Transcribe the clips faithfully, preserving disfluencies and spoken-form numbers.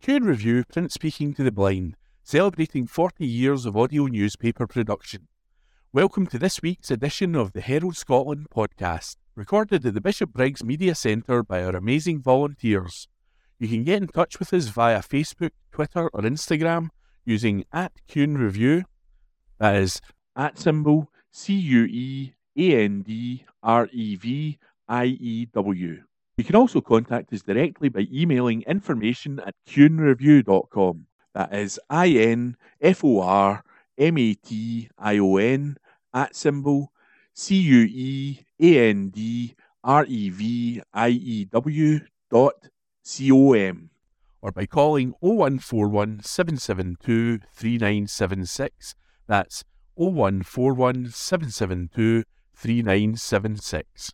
Q and Review Print Speaking to the Blind, celebrating forty years of audio newspaper production. Welcome to this week's edition of the Herald Scotland podcast, recorded at the Bishopbriggs Media Centre by our amazing volunteers. You can get in touch with us via Facebook, Twitter or Instagram using at Q and Review, that is at symbol C U E A N D R E V I E W. You can also contact us directly by emailing information at q and review dot com. That is I N F O R M A T I O N at symbol C U E A N D R E V I E W dot C O M, or by calling oh one four one, seven seven two, three nine seven six. That's oh one four one, seven seven two, three nine seven six.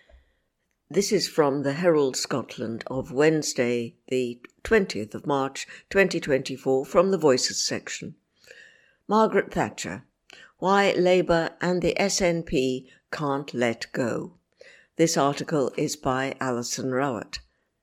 This is from the Herald Scotland of Wednesday, the twentieth of March, twenty twenty-four, from the Voices section. Margaret Thatcher, Why Labour and the S N P Can't Let Go. This article is by Alison Rowett.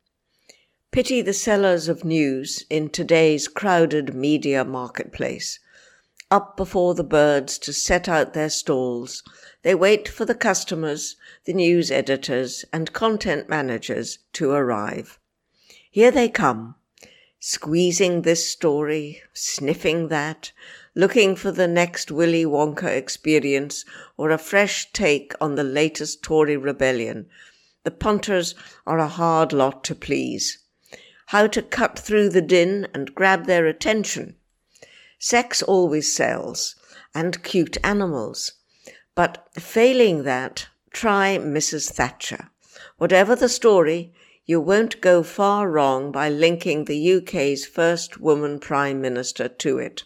Pity the sellers of news in today's crowded media marketplace. Up before the birds to set out their stalls, they wait for the customers, the news editors and content managers to arrive. Here they come, squeezing this story, sniffing that, looking for the next Willy Wonka experience or a fresh take on the latest Tory rebellion. The punters are a hard lot to please. How to cut through the din and grab their attention? Sex always sells, and cute animals. But failing that, try Missus Thatcher. Whatever the story, you won't go far wrong by linking the U K's first woman Prime Minister to it.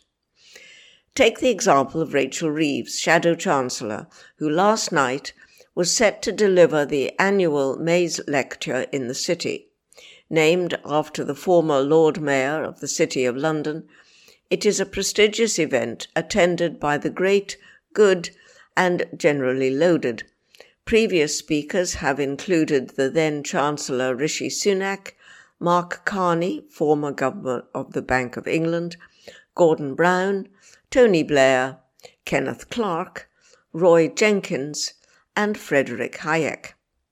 Take the example of Rachel Reeves, Shadow Chancellor, who last night was set to deliver the annual Mays Lecture in the City. Named after the former Lord Mayor of the City of London, it is a prestigious event attended by the great, good, and generally loaded. Previous speakers have included the then Chancellor Rishi Sunak, Mark Carney, former Governor of the Bank of England, Gordon Brown, Tony Blair, Kenneth Clarke, Roy Jenkins, and Frederick Hayek.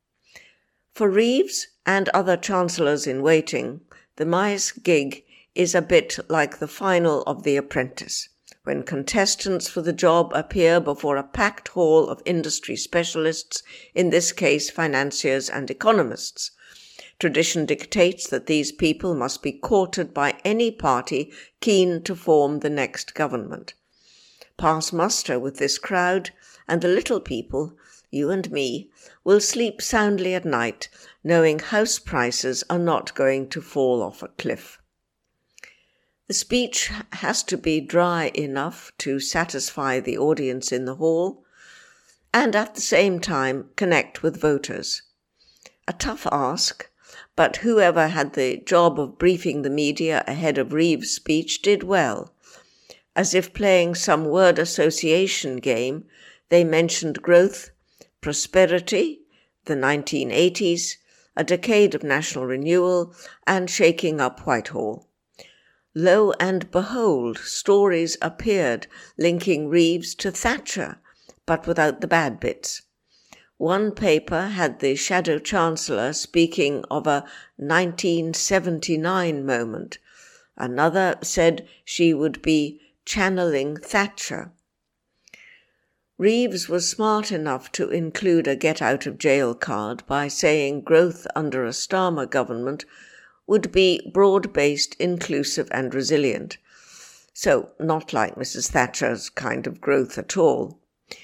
For Reeves and other Chancellors in waiting, the Mays gig is a bit like the final of The Apprentice, when contestants for the job appear before a packed hall of industry specialists, in this case financiers and economists. Tradition dictates that these people must be courted by any party keen to form the next government. Pass muster with this crowd, and the little people, you and me, will sleep soundly at night, knowing house prices are not going to fall off a cliff. The speech has to be dry enough to satisfy the audience in the hall, and at the same time connect with voters. A tough ask, but whoever had the job of briefing the media ahead of Reeves' speech did well. As if playing some word association game, they mentioned growth, prosperity, the nineteen eighties, a decade of national renewal, and shaking up Whitehall. Lo and behold, stories appeared linking Reeves to Thatcher, but without the bad bits. One paper had the Shadow Chancellor speaking of a nineteen seventy-nine moment. Another said she would be channeling Thatcher. Reeves was smart enough to include a get-out-of-jail card by saying growth under a Starmer government would be broad-based, inclusive and resilient. So, not like Missus Thatcher's kind of growth at all.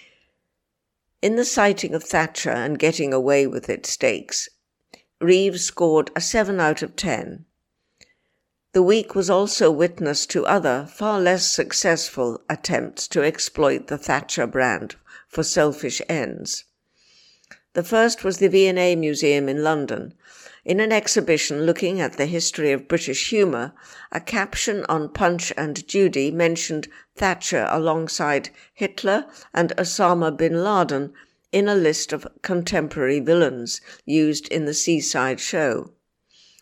In the citing of Thatcher and getting away with it stakes, Reeves scored a seven out of ten. The week was also witness to other, far less successful attempts to exploit the Thatcher brand for selfish ends. The first was the V and A Museum in London. In an exhibition looking at the history of British humour, a caption on Punch and Judy mentioned Thatcher alongside Hitler and Osama bin Laden in a list of contemporary villains used in the Seaside Show.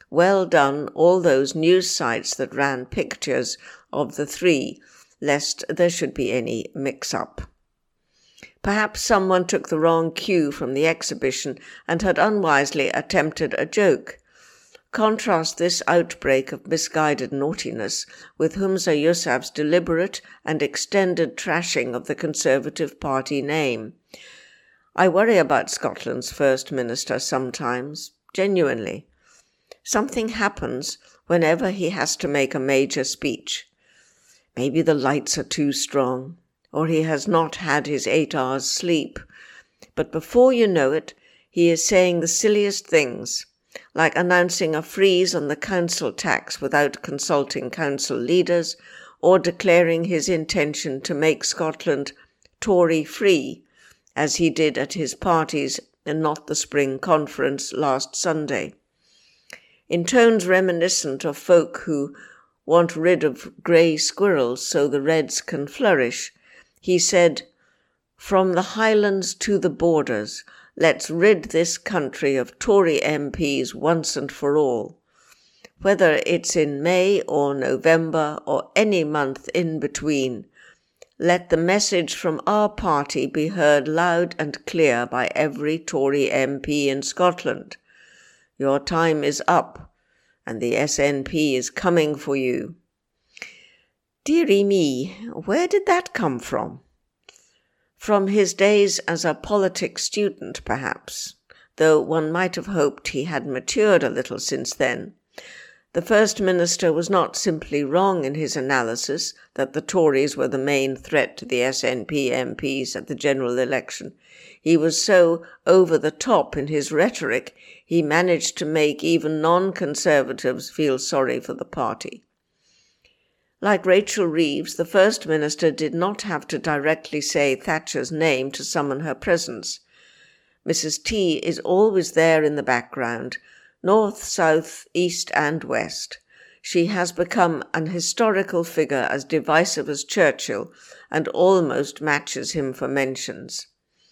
Well done, all those news sites that ran pictures of the three, lest there should be any mix-up. Perhaps someone took the wrong cue from the exhibition and had unwisely attempted a joke. Contrast this outbreak of misguided naughtiness with Humza Yousaf's deliberate and extended trashing of the Conservative Party name. I worry about Scotland's First Minister sometimes, genuinely. Something happens whenever he has to make a major speech. Maybe the lights are too strong, or he has not had his eight hours sleep. But before you know it, he is saying the silliest things, like announcing a freeze on the council tax without consulting council leaders, or declaring his intention to make Scotland Tory-free, as he did at his party's and Not the Spring conference last Sunday. In tones reminiscent of folk who want rid of grey squirrels so the reds can flourish, he said, "From the Highlands to the borders, let's rid this country of Tory M Ps once and for all. Whether it's in May or November or any month in between, let the message from our party be heard loud and clear by every Tory M P in Scotland. Your time is up, and the S N P is coming for you." Dearie me, where did that come from? From his days as a politics student, perhaps, though one might have hoped he had matured a little since then. The First Minister was not simply wrong in his analysis that the Tories were the main threat to the S N P M Ps at the general election. He was so over the top in his rhetoric, he managed to make even non-Conservatives feel sorry for the party. Like Rachel Reeves, the First Minister did not have to directly say Thatcher's name to summon her presence. Missus T is always there in the background, north, south, east and west. She has become an historical figure as divisive as Churchill and almost matches him for mentions.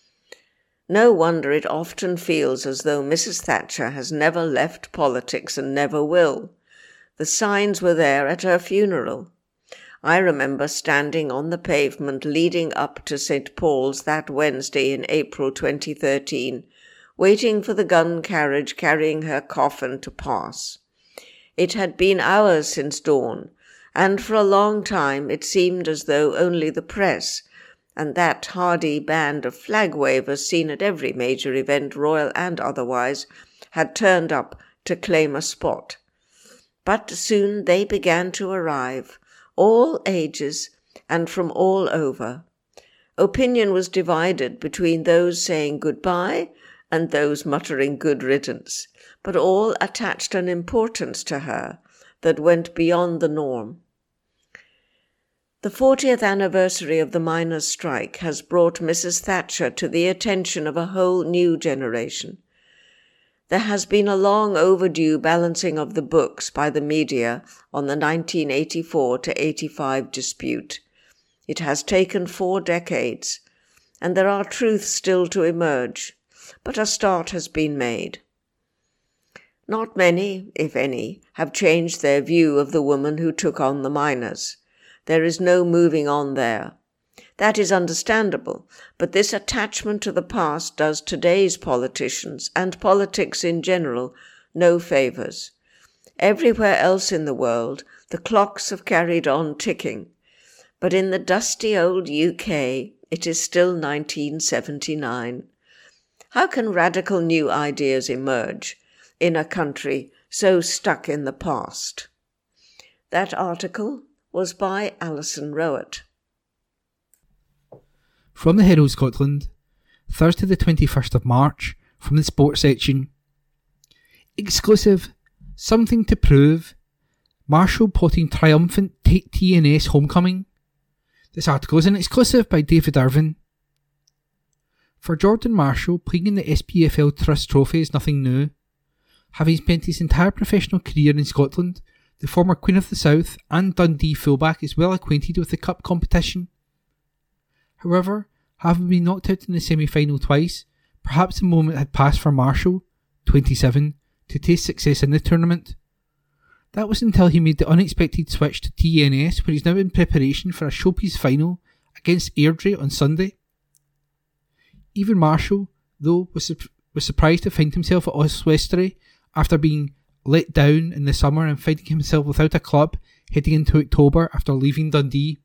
No wonder it often feels as though Missus Thatcher has never left politics and never will. The signs were there at her funeral. I remember standing on the pavement leading up to Saint Paul's that Wednesday in April twenty thirteen, waiting for the gun carriage carrying her coffin to pass. It had been hours since dawn, and for a long time it seemed as though only the press, and that hardy band of flag wavers seen at every major event, royal and otherwise, had turned up to claim a spot. But soon they began to arrive, all ages and from all over. Opinion was divided between those saying goodbye and those muttering good riddance, but all attached an importance to her that went beyond the norm. The fortieth anniversary of the miners' strike has brought Missus Thatcher to the attention of a whole new generation. There has been a long overdue balancing of the books by the media on the nineteen eighty-four to eighty-five dispute. It has taken four decades, and there are truths still to emerge, but a start has been made. Not many, if any, have changed their view of the woman who took on the miners. There is no moving on there. That is understandable, but this attachment to the past does today's politicians, and politics in general, no favours. Everywhere else in the world, the clocks have carried on ticking, but in the dusty old U K, it is still nineteen seventy-nine. How can radical new ideas emerge in a country so stuck in the past? That article was by Alison Rowett. From the Herald Scotland, Thursday the twenty-first of March, from the sports section. Exclusive, something to prove. Marshall potting triumphant T N S homecoming. This article is an exclusive by David Irvin. For Jordan Marshall, playing in the S P F L Trust Trophy is nothing new. Having spent his entire professional career in Scotland, the former Queen of the South and Dundee fullback is well acquainted with the cup competition. However, having been knocked out in the semi-final twice, perhaps the moment had passed for Marshall, twenty-seven, to taste success in the tournament. That was until he made the unexpected switch to T N S, where he's now in preparation for a showpiece final against Airdrie on Sunday. Even Marshall, though, was, su- was surprised to find himself at Oswestry after being let down in the summer and finding himself without a club heading into October after leaving Dundee.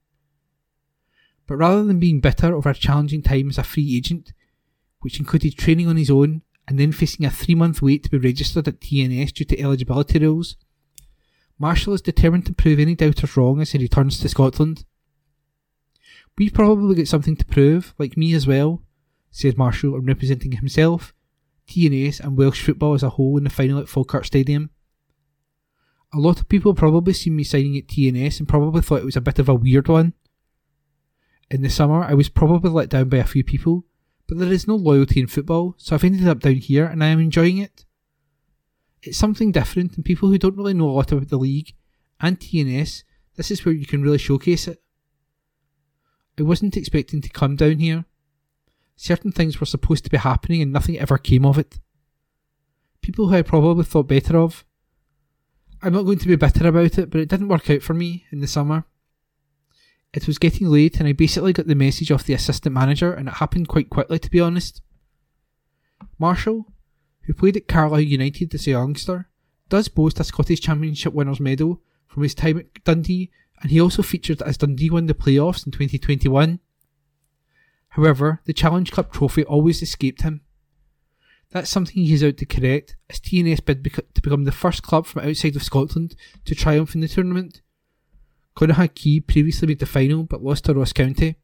But rather than being bitter over a challenging time as a free agent, which included training on his own and then facing a three-month wait to be registered at T N S due to eligibility rules, Marshall is determined to prove any doubters wrong as he returns to Scotland. "We've probably got something to prove, like me as well," said Marshall in representing himself, T N S and Welsh football as a whole in the final at Falkirk Stadium. "A lot of people probably seen me signing at T N S and probably thought it was a bit of a weird one. In the summer I was probably let down by a few people, but there is no loyalty in football, so I've ended up down here and I am enjoying it. It's something different, and people who don't really know a lot about the league and T N S, this is where you can really showcase it. I wasn't expecting to come down here. Certain things were supposed to be happening and nothing ever came of it. People who I probably thought better of. I'm not going to be bitter about it, but it didn't work out for me in the summer. It was getting late and I basically got the message off the assistant manager, and it happened quite quickly, to be honest." Marshall, who played at Carlisle United as a youngster, does boast a Scottish Championship winners' medal from his time at Dundee, and he also featured as Dundee won the playoffs in twenty twenty-one. However, the Challenge Cup trophy always escaped him. That's something he is out to correct, as T N S bid bec- to become the first club from outside of Scotland to triumph in the tournament. Connacht Quay previously made the final but lost to Ross County.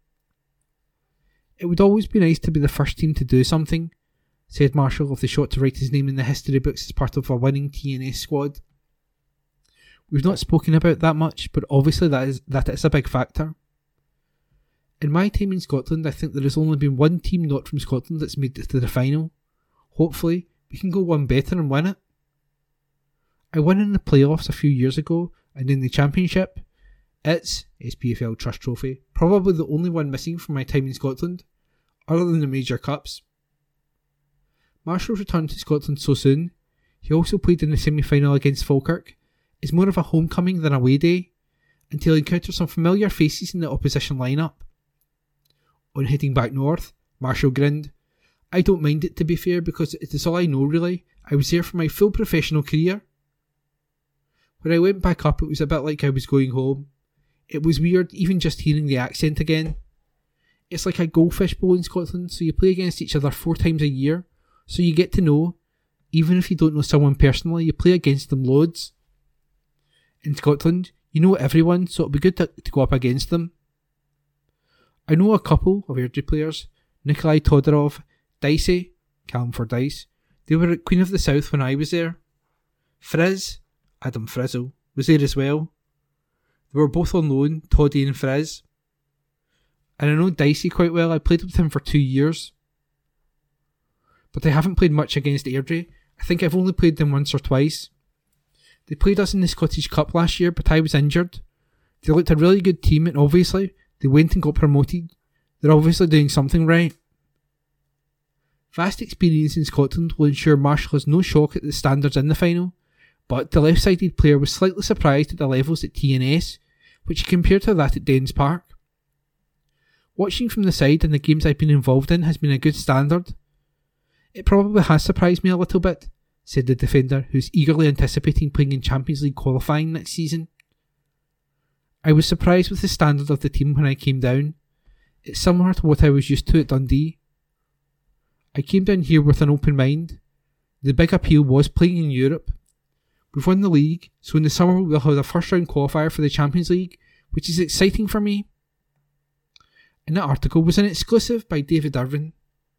"It would always be nice to be the first team to do something," said Marshall of the shot to write his name in the history books as part of a winning T N S squad. "We've not spoken about that much, but obviously that is, that is a big factor. In my time in Scotland, I think there has only been one team not from Scotland that's made it to the final. Hopefully, we can go one better and win it. I won in the playoffs a few years ago, and in the Championship, it's S P F L Trust Trophy, probably the only one missing from my time in Scotland, other than the major cups." Marshall's return to Scotland so soon, he also played in the semi-final against Falkirk, is more of a homecoming than away day, until he encounters some familiar faces in the opposition lineup. On heading back north, Marshall grinned. "I don't mind it, to be fair, because it is all I know really. I was there for my full professional career. When I went back up, it was a bit like I was going home. It was weird, even just hearing the accent again. It's like a goldfish bowl in Scotland, so you play against each other four times a year, so you get to know. Even if you don't know someone personally, you play against them loads. In Scotland, you know everyone, so it'll be good to, to go up against them. I know a couple of Airdrie players, Nikolai Todorov, Dicey, Calm for Dice. They were at Queen of the South when I was there. Frizz, Adam Frizzle, was there as well. They were both on loan, Toddy and Frizz. And I know Dicey quite well. I played with him for two years. But I haven't played much against Airdrie. I think I've only played them once or twice. They played us in the Scottish Cup last year, but I was injured. They looked a really good team, and obviously they went and got promoted. They're obviously doing something right. Vast experience in Scotland will ensure Marshall has no shock at the standards in the final, but the left-sided player was slightly surprised at the levels at T N S, which he compared to that at Dens Park. Watching from the side in the games I've been involved in has been a good standard. It probably has surprised me a little bit, said the defender, who's eagerly anticipating playing in Champions League qualifying next season. I was surprised with the standard of the team when I came down. It's similar to what I was used to at Dundee. I came down here with an open mind. The big appeal was playing in Europe. We've won the league, so in the summer we'll have a first round qualifier for the Champions League, which is exciting for me. And that article was an exclusive by David Irvin.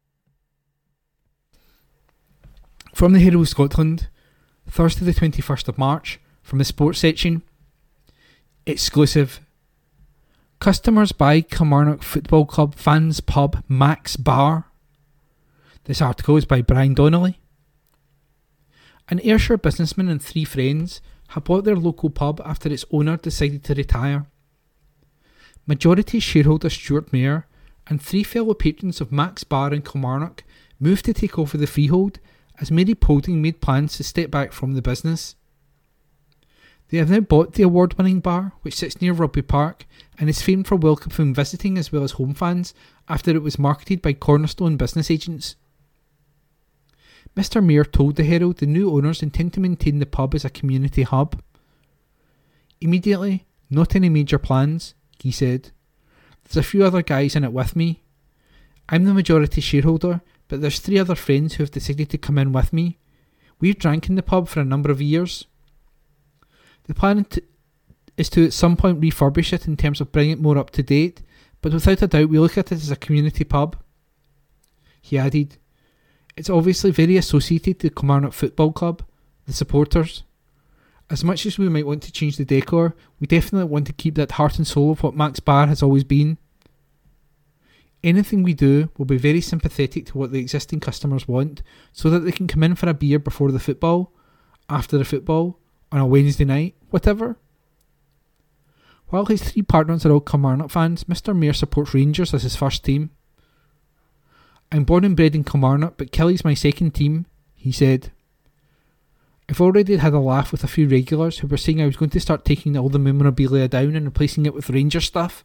From the Herald Scotland, Thursday the twenty-first of March, from the sports section. Exclusive. Customers buy Kilmarnock Football Club fans pub Max Bar. This article is by Brian Donnelly. An Ayrshire businessman and three friends have bought their local pub after its owner decided to retire. Majority shareholder Stuart Mayer and three fellow patrons of Max Bar in Kilmarnock moved to take over the freehold as Mary Paulding made plans to step back from the business. They have now bought the award-winning bar, which sits near Rugby Park, and is famed for welcoming visiting as well as home fans after it was marketed by Cornerstone business agents. Mister Mayor told the Herald the new owners intend to maintain the pub as a community hub. Immediately, not any major plans, he said. There's a few other guys in it with me. I'm the majority shareholder, but there's three other friends who have decided to come in with me. We've drank in the pub for a number of years. The plan to, is to at some point refurbish it in terms of bringing it more up to date, but without a doubt we look at it as a community pub. He added, it's obviously very associated to Kilmarnock Football Club, the supporters. As much as we might want to change the decor, we definitely want to keep that heart and soul of what Mac's Bar has always been. Anything we do will be very sympathetic to what the existing customers want, so that they can come in for a beer before the football, after the football, on a Wednesday night, whatever. While his three partners are all Kilmarnock fans, Mister Mayor supports Rangers as his first team. I'm born and bred in Kilmarnock, but Killy's my second team, he said. I've already had a laugh with a few regulars who were saying I was going to start taking all the memorabilia down and replacing it with Rangers stuff.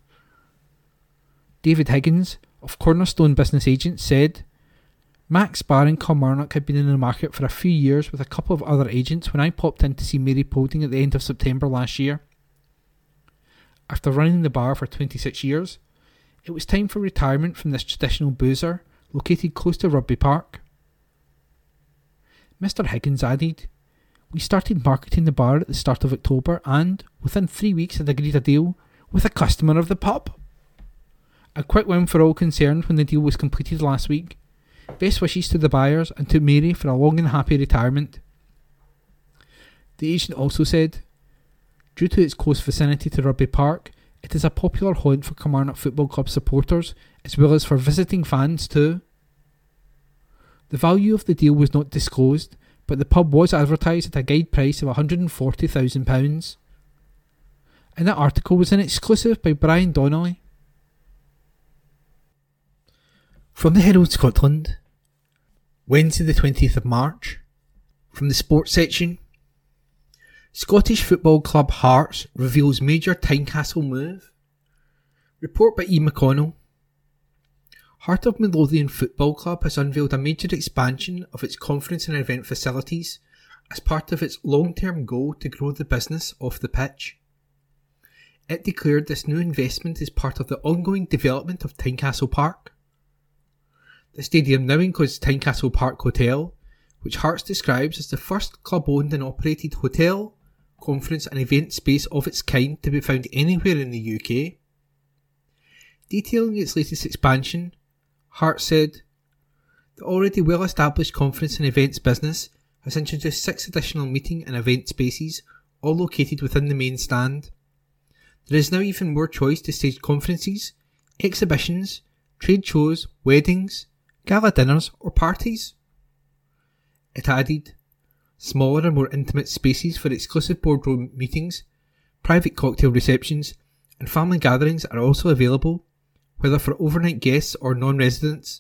David Higgins, of Cornerstone Business Agents, said, Mac's Bar in Kilmarnock had been in the market for a few years with a couple of other agents when I popped in to see Mary Polding at the end of September last year. After running the bar for twenty-six years, it was time for retirement from this traditional boozer located close to Rugby Park. Mister Higgins added, we started marketing the bar at the start of October and, within three weeks, had agreed a deal with a customer of the pub. A quick win for all concerned when the deal was completed last week. Best wishes to the buyers and to Mary for a long and happy retirement. The agent also said, due to its close vicinity to Rugby Park, it is a popular haunt for Kilmarnock Football Club supporters as well as for visiting fans too. The value of the deal was not disclosed, but the pub was advertised at a guide price of one hundred forty thousand pounds. And that article was an exclusive by Brian Donnelly. From the Herald Scotland, Wednesday the twentieth of March, from the sports section, Scottish football club Hearts reveals major Tynecastle move. Report by E. McConnell. Heart of Midlothian Football Club has unveiled a major expansion of its conference and event facilities as part of its long-term goal to grow the business off the pitch. It declared this new investment is part of the ongoing development of Tynecastle Park. The stadium now includes Tynecastle Park Hotel, which Hearts describes as the first club-owned and operated hotel, conference and event space of its kind to be found anywhere in the U K. Detailing its latest expansion, Hearts said, the already well-established conference and events business has introduced six additional meeting and event spaces, all located within the main stand. There is now even more choice to stage conferences, exhibitions, trade shows, weddings, gala dinners or parties. It added, smaller and more intimate spaces for exclusive boardroom meetings, private cocktail receptions and family gatherings are also available, whether for overnight guests or non-residents.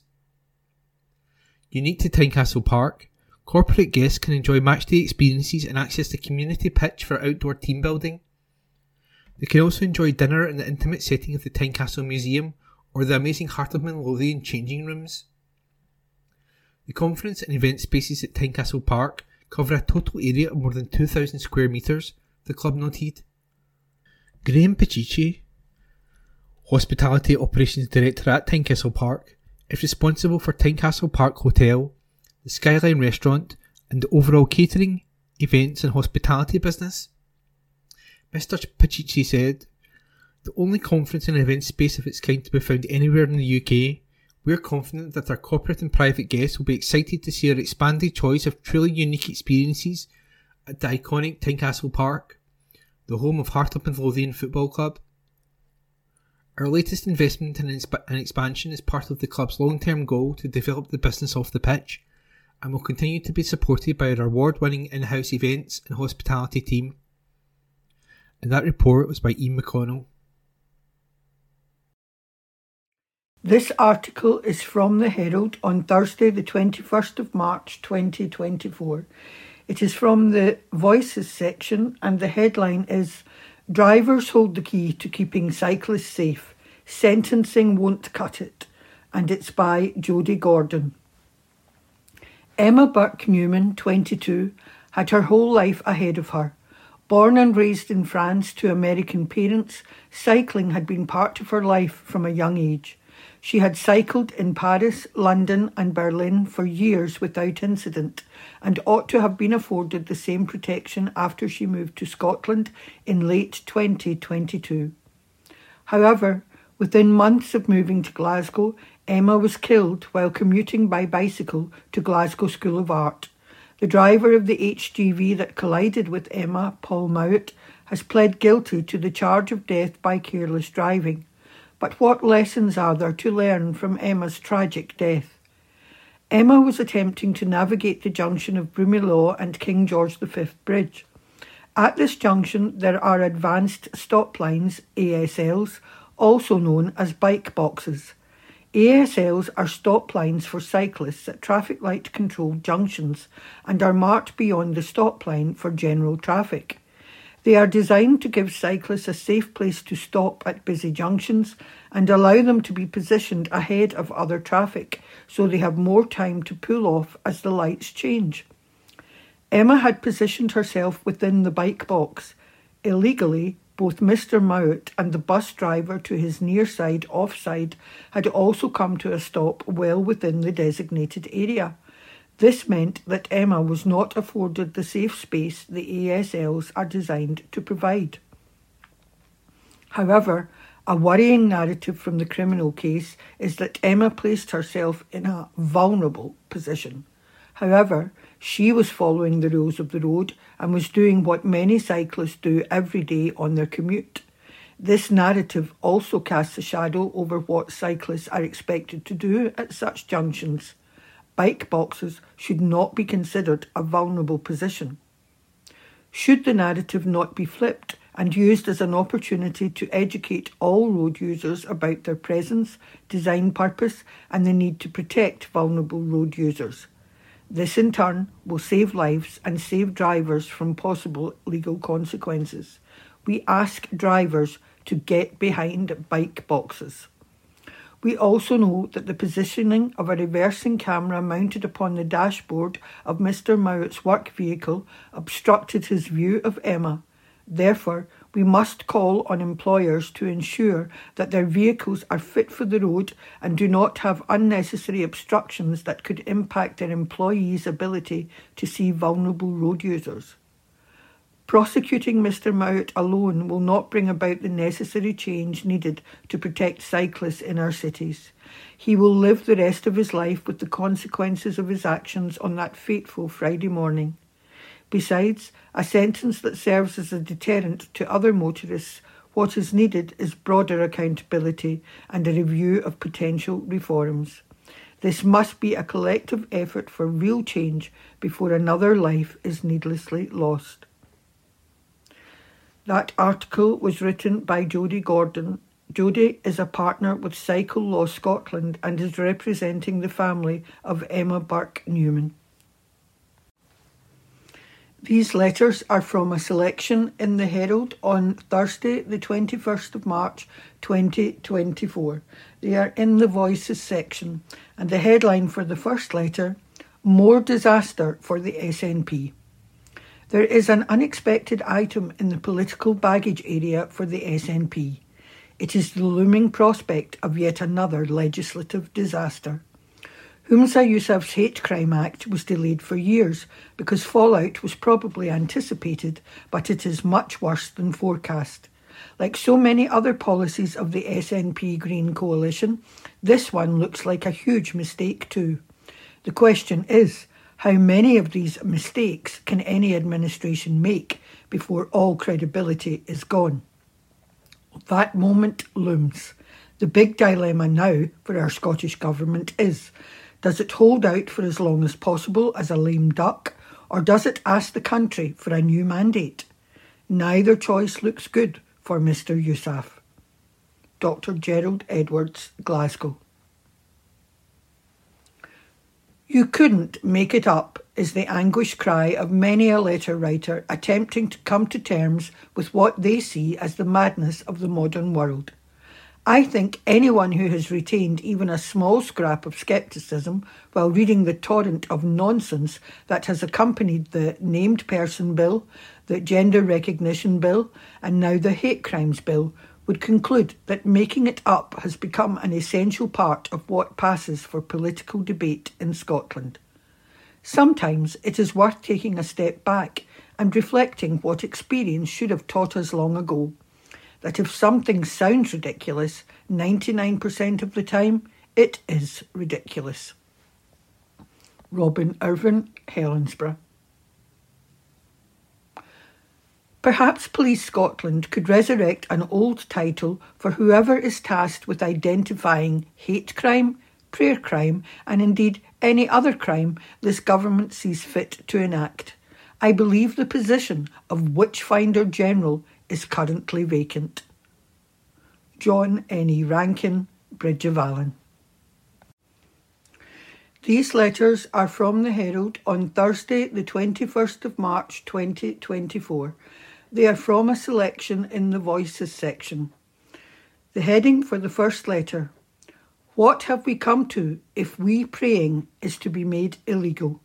Unique to Tynecastle Park, corporate guests can enjoy matchday experiences and access the community pitch for outdoor team building. They can also enjoy dinner in the intimate setting of the Tynecastle Museum or the amazing Heart of Midlothian changing rooms. The conference and event spaces at Tynecastle Park cover a total area of more than two thousand square metres, the club noted. Graham Pacici, Hospitality Operations Director at Tynecastle Park, is responsible for Tynecastle Park Hotel, the Skyline Restaurant and the overall catering, events and hospitality business. Mister Pacici said, the only conference and event space of its kind to be found anywhere in the U K, we are confident that our corporate and private guests will be excited to see our expanded choice of truly unique experiences at the iconic Tynecastle Park, the home of Heart of Midlothian Football Club. Our latest investment and insp- expansion is part of the club's long-term goal to develop the business off the pitch and will continue to be supported by our award-winning in-house events and hospitality team. And that report was by Ian McConnell. This article is from the Herald on Thursday the twenty-first of March twenty twenty-four. It is from the Voices section, and the headline is "Drivers Hold the Key to Keeping Cyclists Safe. Sentencing Won't Cut It," and it's by Jodie Gordon. Emma Burke Newman, twenty-two, had her whole life ahead of her. Born and raised in France to American parents, cycling had been part of her life from a young age. She had cycled in Paris, London and Berlin for years without incident, and ought to have been afforded the same protection after she moved to Scotland in late twenty twenty-two. However, within months of moving to Glasgow, Emma was killed while commuting by bicycle to Glasgow School of Art. The driver of the H G V that collided with Emma, Paul Mowat, has pled guilty to the charge of death by careless driving. But what lessons are there to learn from Emma's tragic death? Emma was attempting to navigate the junction of Broomielaw and King George the Fifth Bridge. At this junction there are advanced stop lines, A S Ls, also known as bike boxes. A S Ls are stop lines for cyclists at traffic light controlled junctions and are marked beyond the stop line for general traffic. They are designed to give cyclists a safe place to stop at busy junctions and allow them to be positioned ahead of other traffic so they have more time to pull off as the lights change. Emma had positioned herself within the bike box. Illegally, both Mister Mowat and the bus driver to his near side offside had also come to a stop well within the designated area. This meant that Emma was not afforded the safe space the A S Ls are designed to provide. However, a worrying narrative from the criminal case is that Emma placed herself in a vulnerable position. However, she was following the rules of the road and was doing what many cyclists do every day on their commute. This narrative also casts a shadow over what cyclists are expected to do at such junctions. Bike boxes should not be considered a vulnerable position. Should the narrative not be flipped and used as an opportunity to educate all road users about their presence, design purpose and the need to protect vulnerable road users? This in turn will save lives and save drivers from possible legal consequences. We ask drivers to get behind bike boxes. We also know that the positioning of a reversing camera mounted upon the dashboard of Mister Mowat's work vehicle obstructed his view of Emma. Therefore, we must call on employers to ensure that their vehicles are fit for the road and do not have unnecessary obstructions that could impact their employees' ability to see vulnerable road users. Prosecuting Mister Mowat alone will not bring about the necessary change needed to protect cyclists in our cities. He will live the rest of his life with the consequences of his actions on that fateful Friday morning. Besides, a sentence that serves as a deterrent to other motorists, what is needed is broader accountability and a review of potential reforms. This must be a collective effort for real change before another life is needlessly lost. That article was written by Jodie Gordon. Jodie is a partner with Cycle Law Scotland and is representing the family of Emma Burke Newman. These letters are from a selection in the Herald on Thursday, the twenty-first of March, twenty twenty-four. They are in the Voices section, and the headline for the first letter, More Disaster for the S N P. There is an unexpected item in the political baggage area for the S N P. It is the looming prospect of yet another legislative disaster. Humza Yousaf's Hate Crime Act was delayed for years because fallout was probably anticipated, but it is much worse than forecast. Like so many other policies of the S N P Green Coalition, this one looks like a huge mistake too. The question is, how many of these mistakes can any administration make before all credibility is gone? That moment looms. The big dilemma now for our Scottish Government is, does it hold out for as long as possible as a lame duck, or does it ask the country for a new mandate? Neither choice looks good for Mister Yousaf. Doctor Gerald Edwards, Glasgow. You couldn't make it up is the anguished cry of many a letter writer attempting to come to terms with what they see as the madness of the modern world. I think anyone who has retained even a small scrap of scepticism while reading the torrent of nonsense that has accompanied the Named Person Bill, the Gender Recognition Bill, and now the Hate Crimes Bill would conclude that making it up has become an essential part of what passes for political debate in Scotland. Sometimes it is worth taking a step back and reflecting what experience should have taught us long ago, that if something sounds ridiculous, ninety-nine percent of the time, it is ridiculous. Robin Irvin, Helensburgh. Perhaps Police Scotland could resurrect an old title for whoever is tasked with identifying hate crime, prayer crime, and indeed any other crime this government sees fit to enact. I believe the position of Witchfinder General is currently vacant. John N E Rankin, Bridge of Allan. These letters are from the Herald on Thursday the twenty-first of March twenty twenty-four. They are from a selection in the Voices section. The heading for the first letter: What have we come to if we praying is to be made illegal?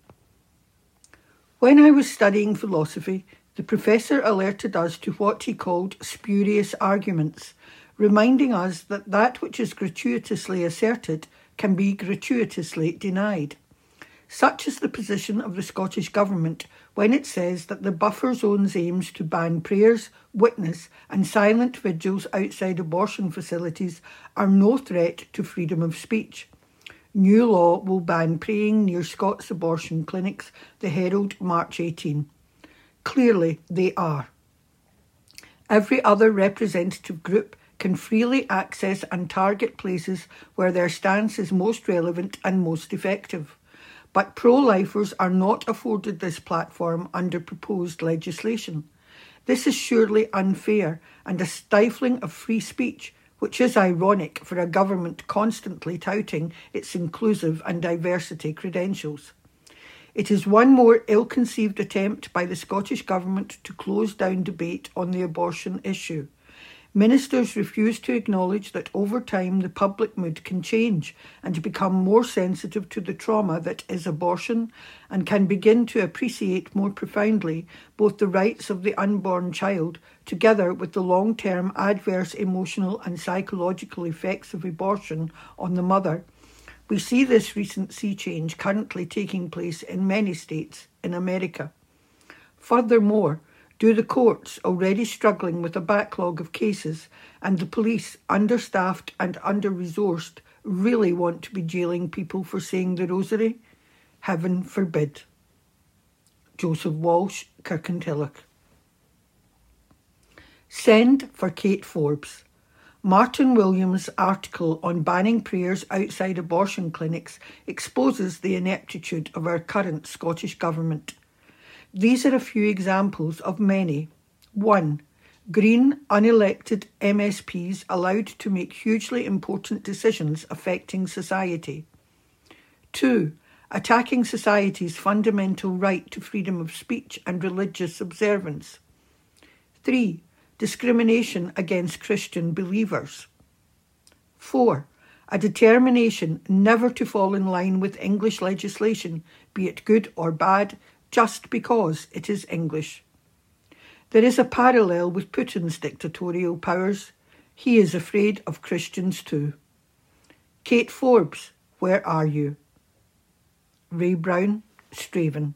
When I was studying philosophy, the professor alerted us to what he called spurious arguments, reminding us that that which is gratuitously asserted can be gratuitously denied. Such is the position of the Scottish Government when it says that the buffer zones aims to ban prayers, witness and silent vigils outside abortion facilities are no threat to freedom of speech. New law will ban praying near Scots abortion clinics, the Herald, March eighteenth. Clearly they are. Every other representative group can freely access and target places where their stance is most relevant and most effective. But pro-lifers are not afforded this platform under proposed legislation. This is surely unfair and a stifling of free speech, which is ironic for a government constantly touting its inclusive and diversity credentials. It is one more ill-conceived attempt by the Scottish Government to close down debate on the abortion issue. Ministers refuse to acknowledge that over time the public mood can change and become more sensitive to the trauma that is abortion, and can begin to appreciate more profoundly both the rights of the unborn child together with the long-term adverse emotional and psychological effects of abortion on the mother. We see this recent sea change currently taking place in many states in America. Furthermore, do the courts, already struggling with a backlog of cases, and the police, understaffed and under-resourced, really want to be jailing people for saying the rosary? Heaven forbid. Joseph Walsh, Kirkintilloch. Send for Kate Forbes. Martin Williams' article on banning prayers outside abortion clinics exposes the ineptitude of our current Scottish Government. These are a few examples of many. one. Green, unelected M S Ps allowed to make hugely important decisions affecting society. two. Attacking society's fundamental right to freedom of speech and religious observance. three. Discrimination against Christian believers. four. A determination never to fall in line with English legislation, be it good or bad, just because it is English. There is a parallel with Putin's dictatorial powers. He is afraid of Christians too. Kate Forbes, where are you? Ray Brown, Straven.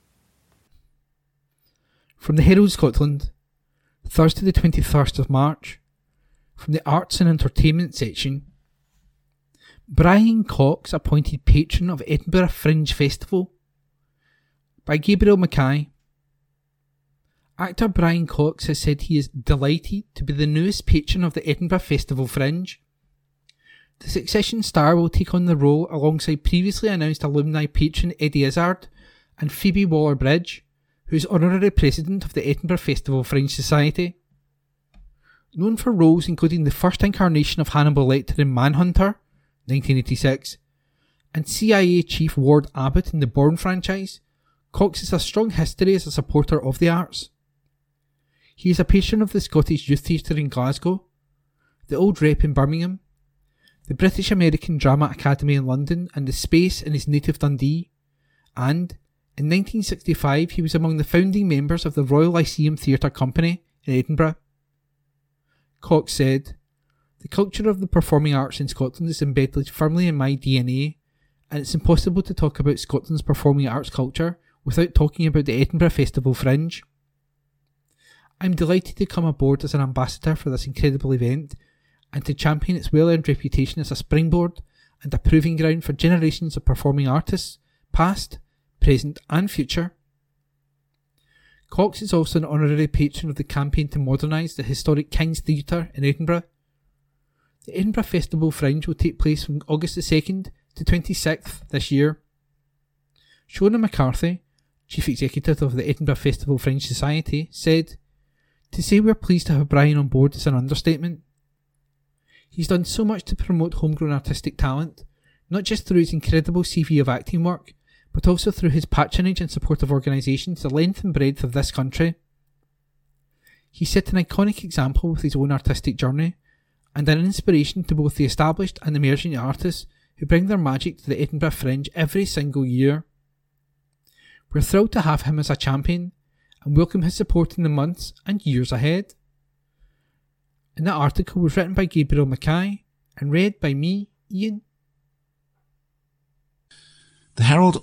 From the Herald Scotland, Thursday the twenty-first of March, from the Arts and Entertainment section. Brian Cox appointed patron of Edinburgh Fringe Festival, by Gabriel Mackay. Actor Brian Cox has said he is delighted to be the newest patron of the Edinburgh Festival Fringe. The Succession star will take on the role alongside previously announced alumni patron Eddie Izzard and Phoebe Waller-Bridge, who is honorary president of the Edinburgh Festival Fringe Society. Known for roles including the first incarnation of Hannibal Lecter in Manhunter, nineteen eighty-six, and C I A Chief Ward Abbott in the Bourne franchise, Cox has a strong history as a supporter of the arts. He is a patron of the Scottish Youth Theatre in Glasgow, the Old Rep in Birmingham, the British American Drama Academy in London and the Space in his native Dundee, and in nineteen sixty-five he was among the founding members of the Royal Lyceum Theatre Company in Edinburgh. Cox said, "The culture of the performing arts in Scotland is embedded firmly in my D N A, and it's impossible to talk about Scotland's performing arts culture without talking about the Edinburgh Festival Fringe. I'm delighted to come aboard as an ambassador for this incredible event and to champion its well-earned reputation as a springboard and a proving ground for generations of performing artists, past, present and future." Cox is also an honorary patron of the campaign to modernise the historic King's Theatre in Edinburgh. The Edinburgh Festival Fringe will take place from August the second to twenty-sixth this year. Shona McCarthy, Chief Executive of the Edinburgh Festival Fringe Society, said, "To say we're pleased to have Brian on board is an understatement. He's done so much to promote homegrown artistic talent, not just through his incredible C V of acting work, but also through his patronage and support of organisations the length and breadth of this country. He set an iconic example with his own artistic journey, and an inspiration to both the established and emerging artists who bring their magic to the Edinburgh Fringe every single year. We're thrilled to have him as a champion, and welcome his support in the months and years ahead." And that article was written by Gabriel Mackay and read by me, Ian. The Herald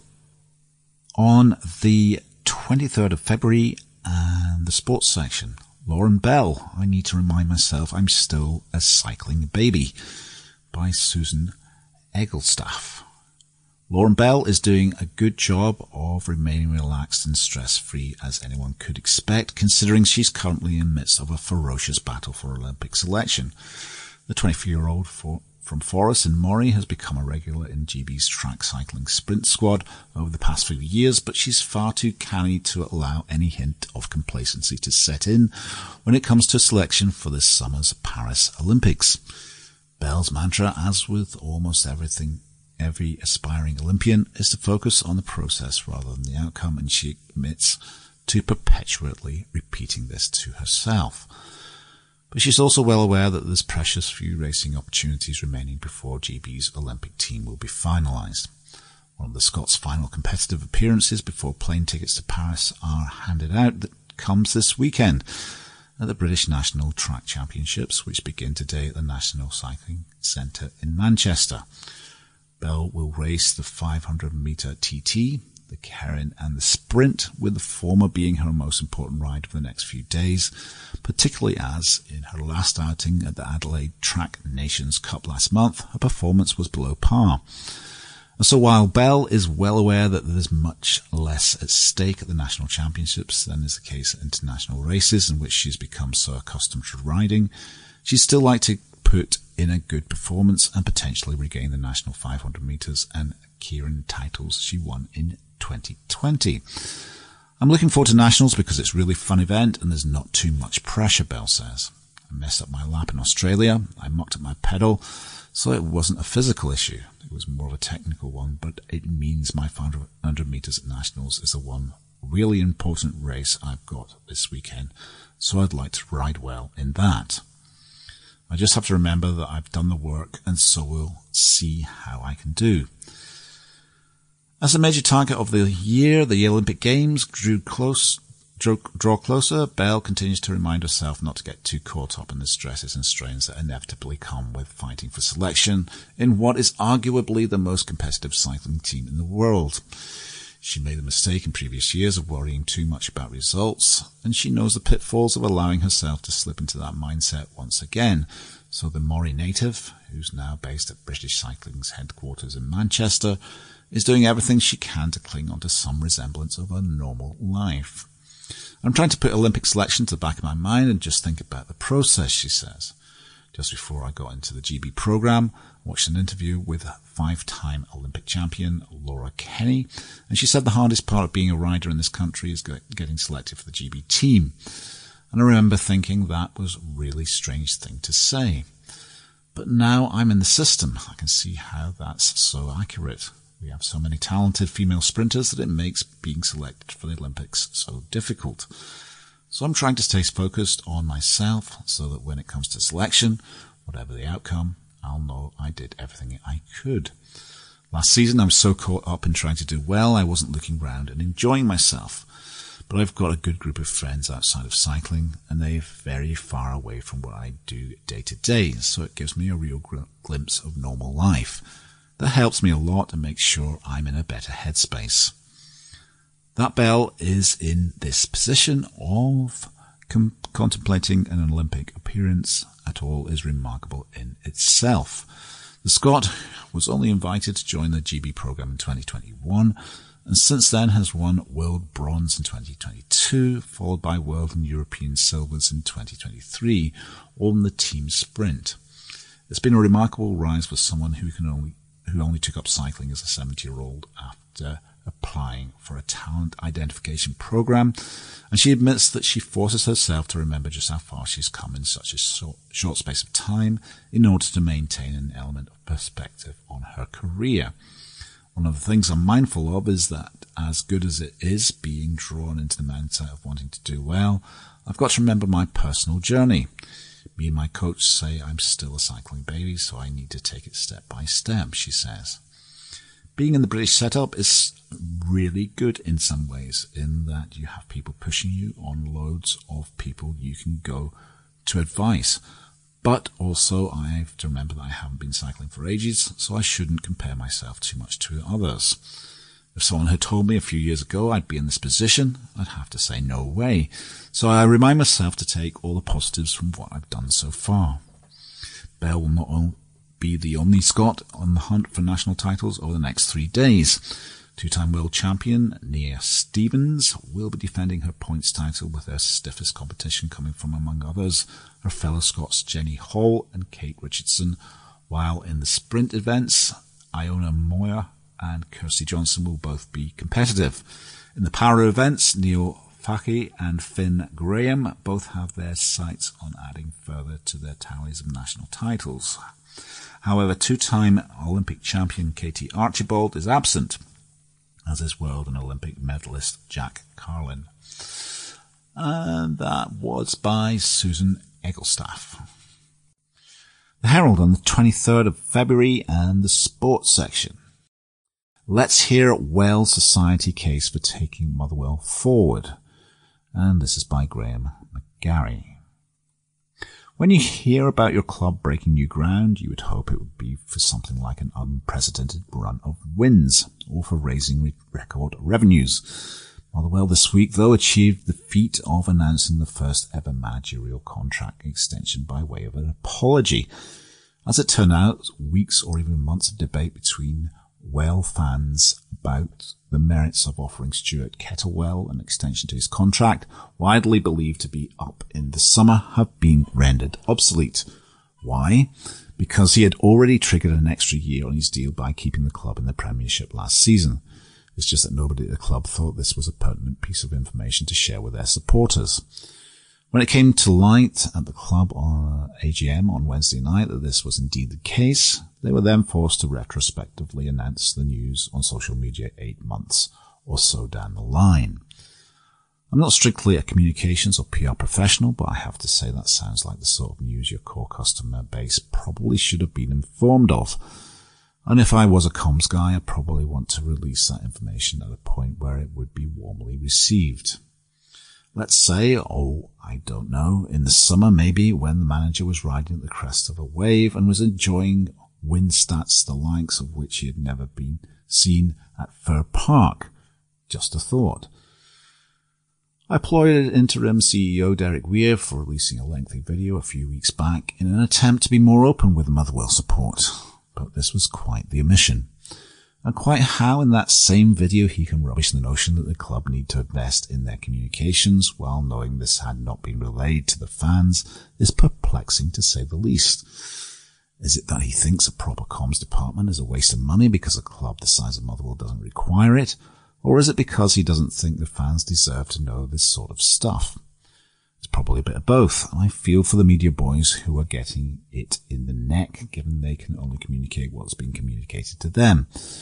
on the twenty-third of February, and the sports section. Lauren Bell, I need to remind myself I'm still a cycling baby, by Susan Egglestaff. Lauren Bell is doing a good job of remaining relaxed and stress-free as anyone could expect, considering she's currently in the midst of a ferocious battle for Olympic selection. The twenty-four-year-old for, from Forres in Moray has become a regular in G B's track cycling sprint squad over the past few years, but she's far too canny to allow any hint of complacency to set in when it comes to selection for this summer's Paris Olympics. Bell's mantra, as with almost everything every aspiring Olympian, is to focus on the process rather than the outcome, and she admits to perpetually repeating this to herself. But she's also well aware that there's precious few racing opportunities remaining before G B's Olympic team will be finalised. One of the Scots' final competitive appearances before plane tickets to Paris are handed out that comes this weekend at the British National Track Championships, which begin today at the National Cycling Centre in Manchester. Bell will race the five hundred metre T T, the Kerin and the Sprint, with the former being her most important ride for the next few days, particularly as, in her last outing at the Adelaide Track Nations Cup last month, her performance was below par. And so while Bell is well aware that there's much less at stake at the National Championships than is the case at international races in which she's become so accustomed to riding, she'd still like to put in a good performance and potentially regain the national five hundred metres and Kerin titles she won in twenty twenty. "I'm looking forward to Nationals because it's a really fun event and there's not too much pressure," Bell says. "I messed up my lap in Australia, I mucked up my pedal, so it wasn't a physical issue. It was more of a technical one, but it means my five hundred metres at Nationals is the one really important race I've got this weekend, so I'd like to ride well in that. I just have to remember that I've done the work, and so we'll see how I can do." As the major target of the year, the Olympic Games drew close, draw, draw closer, Bell continues to remind herself not to get too caught up in the stresses and strains that inevitably come with fighting for selection in what is arguably the most competitive cycling team in the world. She made the mistake in previous years of worrying too much about results, and she knows the pitfalls of allowing herself to slip into that mindset once again. So the Moray native, who's now based at British Cycling's headquarters in Manchester, is doing everything she can to cling on to some resemblance of a normal life. "I'm trying to put Olympic selection to the back of my mind and just think about the process," she says. Just before I got into the G B programme, I watched an interview with five-time Olympic champion Laura Kenny, and she said the hardest part of being a rider in this country is getting selected for the G B team. And I remember thinking that was a really strange thing to say. But now I'm in the system, I can see how that's so accurate. We have so many talented female sprinters that it makes being selected for the Olympics so difficult. So I'm trying to stay focused on myself so that when it comes to selection, whatever the outcome, I'll know I did everything I could. Last season I was so caught up in trying to do well I wasn't looking round and enjoying myself. But I've got a good group of friends outside of cycling and they're very far away from what I do day to day, so it gives me a real gr- glimpse of normal life. That helps me a lot and makes sure I'm in a better headspace. That bell is in this position of com- contemplating an Olympic appearance at all is remarkable in itself. The Scot was only invited to join the G B programme in twenty twenty-one and since then has won World Bronze in twenty twenty-two, followed by World and European Silvers in twenty twenty-three, all in the team sprint. It's been a remarkable rise for someone who can only who only took up cycling as a seventy-year-old after applying for a talent identification program, and she admits that she forces herself to remember just how far she's come in such a short, short space of time in order to maintain an element of perspective on her career. One of the things I'm mindful of is that as good as it is being drawn into the mindset of wanting to do well, I've got to remember my personal journey. Me and my coach say I'm still a cycling baby, so I need to take it step by step, she says. Being in the British setup is really good in some ways, in that you have people pushing you on loads of people you can go to advice. But also I have to remember that I haven't been cycling for ages, so I shouldn't compare myself too much to others. If someone had told me a few years ago I'd be in this position, I'd have to say no way. So I remind myself to take all the positives from what I've done so far. Bell will not only be the only Scot on the hunt for national titles over the next three days. Two-time world champion Nia Stevens will be defending her points title with her stiffest competition coming from, among others, her fellow Scots Jenny Hall and Kate Richardson, while in the sprint events, Iona Moyer and Kirsty Johnson will both be competitive. In the para events, Neil Faki and Finn Graham both have their sights on adding further to their tallies of national titles. However, two-time Olympic champion Katie Archibald is absent, as is world and Olympic medalist Jack Carlin. And that was by Susan Egglestaff. The Herald on the twenty-third of February and the sports section. Let's hear Well Society case for taking Motherwell forward. And this is by Graham McGarry. When you hear about your club breaking new ground, you would hope it would be for something like an unprecedented run of wins, or for raising re- record revenues. Motherwell this week, though, achieved the feat of announcing the first ever managerial contract extension by way of an apology. As it turned out, weeks or even months of debate between Well fans about the merits of offering Stuart Kettlewell an extension to his contract, widely believed to be up in the summer, have been rendered obsolete. Why? Because he had already triggered an extra year on his deal by keeping the club in the Premiership last season. It's just that nobody at the club thought this was a pertinent piece of information to share with their supporters. When it came to light at the club on A G M on Wednesday night that this was indeed the case, they were then forced to retrospectively announce the news on social media eight months or so down the line. I'm not strictly a communications or P R professional, but I have to say that sounds like the sort of news your core customer base probably should have been informed of. And if I was a comms guy, I'd probably want to release that information at a point where it would be warmly received. Let's say, oh, I don't know, in the summer maybe, when the manager was riding at the crest of a wave and was enjoying win stats the likes of which he had never been seen at Fir Park. Just a thought. I applauded interim C E O Derek Weir for releasing a lengthy video a few weeks back in an attempt to be more open with Motherwell support, but this was quite the omission. And quite how in that same video he can rubbish the notion that the club need to invest in their communications while knowing this had not been relayed to the fans is perplexing to say the least. Is it that he thinks a proper comms department is a waste of money because a club the size of Motherwell doesn't require it? Or is it because he doesn't think the fans deserve to know this sort of stuff? It's probably a bit of both. I feel for the media boys who are getting it in the neck, given they can only communicate what's being communicated to them.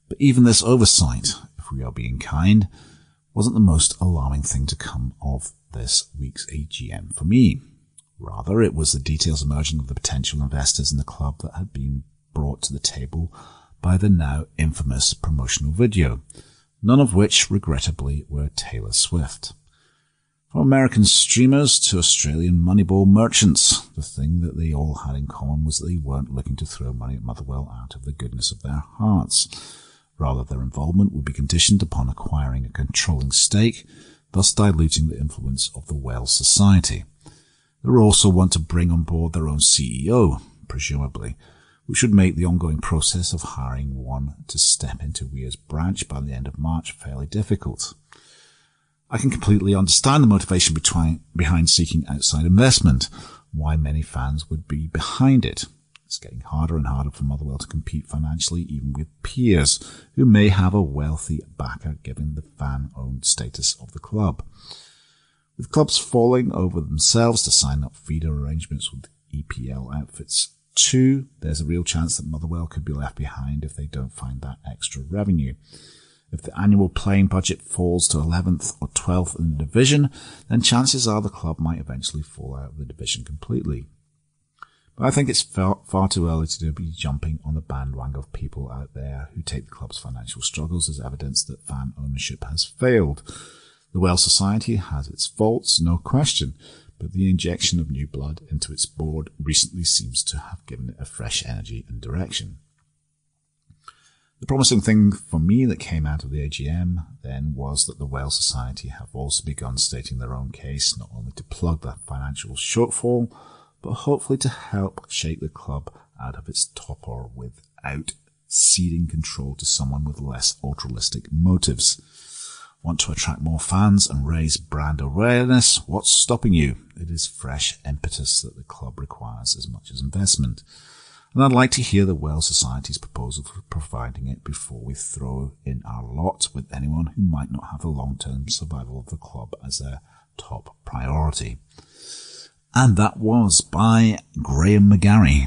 But even this oversight, if we are being kind, wasn't the most alarming thing to come of this week's A G M for me. Rather, it was the details emerging of the potential investors in the club that had been brought to the table by the now infamous promotional video, none of which, regrettably, were Taylor Swift. From American streamers to Australian Moneyball merchants, the thing that they all had in common was that they weren't looking to throw money at Motherwell out of the goodness of their hearts. Rather, their involvement would be conditioned upon acquiring a controlling stake, thus diluting the influence of the Wells Society. They would also want to bring on board their own C E O, presumably, which would make the ongoing process of hiring one to step into Weir's branch by the end of March fairly difficult. I can completely understand the motivation between, behind seeking outside investment, why many fans would be behind it. It's getting harder and harder for Motherwell to compete financially, even with peers who may have a wealthy backer given the fan-owned status of the club. With clubs falling over themselves to sign up feeder arrangements with E P L outfits too, there's a real chance that Motherwell could be left behind if they don't find that extra revenue. If the annual playing budget falls to eleventh or twelfth in the division, then chances are the club might eventually fall out of the division completely. But I think it's far, far too early to be jumping on the bandwagon of people out there who take the club's financial struggles as evidence that fan ownership has failed. The Wells Society has its faults, no question, but the injection of new blood into its board recently seems to have given it a fresh energy and direction. The promising thing for me that came out of the A G M then was that the Wells Society have also begun stating their own case, not only to plug the financial shortfall, but hopefully to help shake the club out of its torpor without ceding control to someone with less altruistic motives. Want to attract more fans and raise brand awareness? What's stopping you? It is fresh impetus that the club requires as much as investment. And I'd like to hear the Wells Society's proposal for providing it before we throw in our lot with anyone who might not have the long-term survival of the club as their top priority. And that was by Graham McGarry.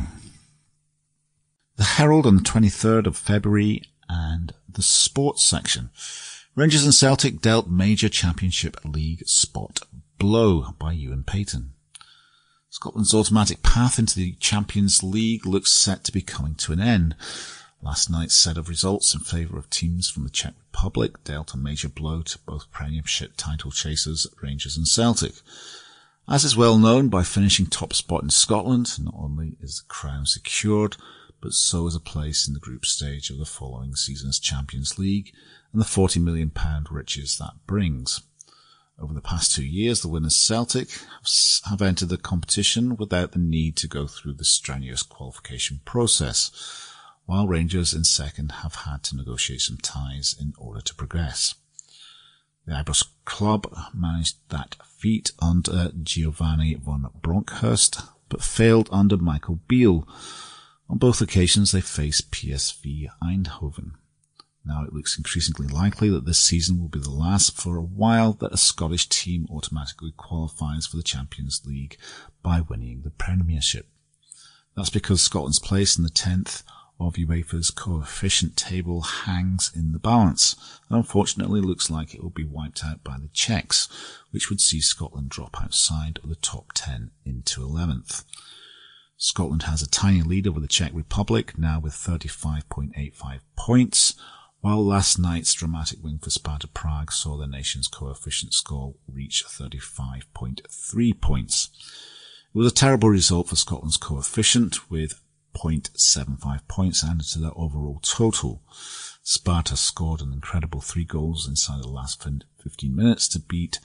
The Herald on the twenty-third of February and the sports section. Rangers and Celtic dealt major Championship League spot blow by Ewan Payton. Scotland's automatic path into the Champions League looks set to be coming to an end. Last night's set of results in favour of teams from the Czech Republic dealt a major blow to both Premiership title chasers Rangers and Celtic. As is well known, by finishing top spot in Scotland, not only is the crown secured, but so is a place in the group stage of the following season's Champions League and the forty million pounds riches that brings. Over the past two years, the winners Celtic have entered the competition without the need to go through the strenuous qualification process, while Rangers in second have had to negotiate some ties in order to progress. The Ibrox club managed that feat under Giovanni von Bronckhorst, but failed under Michael Beale. On both occasions, they faced P S V Eindhoven. Now it looks increasingly likely that this season will be the last for a while that a Scottish team automatically qualifies for the Champions League by winning the Premiership. That's because Scotland's place in the tenth of UEFA's coefficient table hangs in the balance, and unfortunately looks like it will be wiped out by the Czechs, which would see Scotland drop outside of the top ten into eleventh. Scotland has a tiny lead over the Czech Republic, now with thirty-five point eight five points, while last night's dramatic win for Sparta Prague saw the nation's coefficient score reach thirty-five point three points. It was a terrible result for Scotland's coefficient, with zero point seven five points added to their overall total. Sparta scored an incredible three goals inside the last fifteen minutes to beat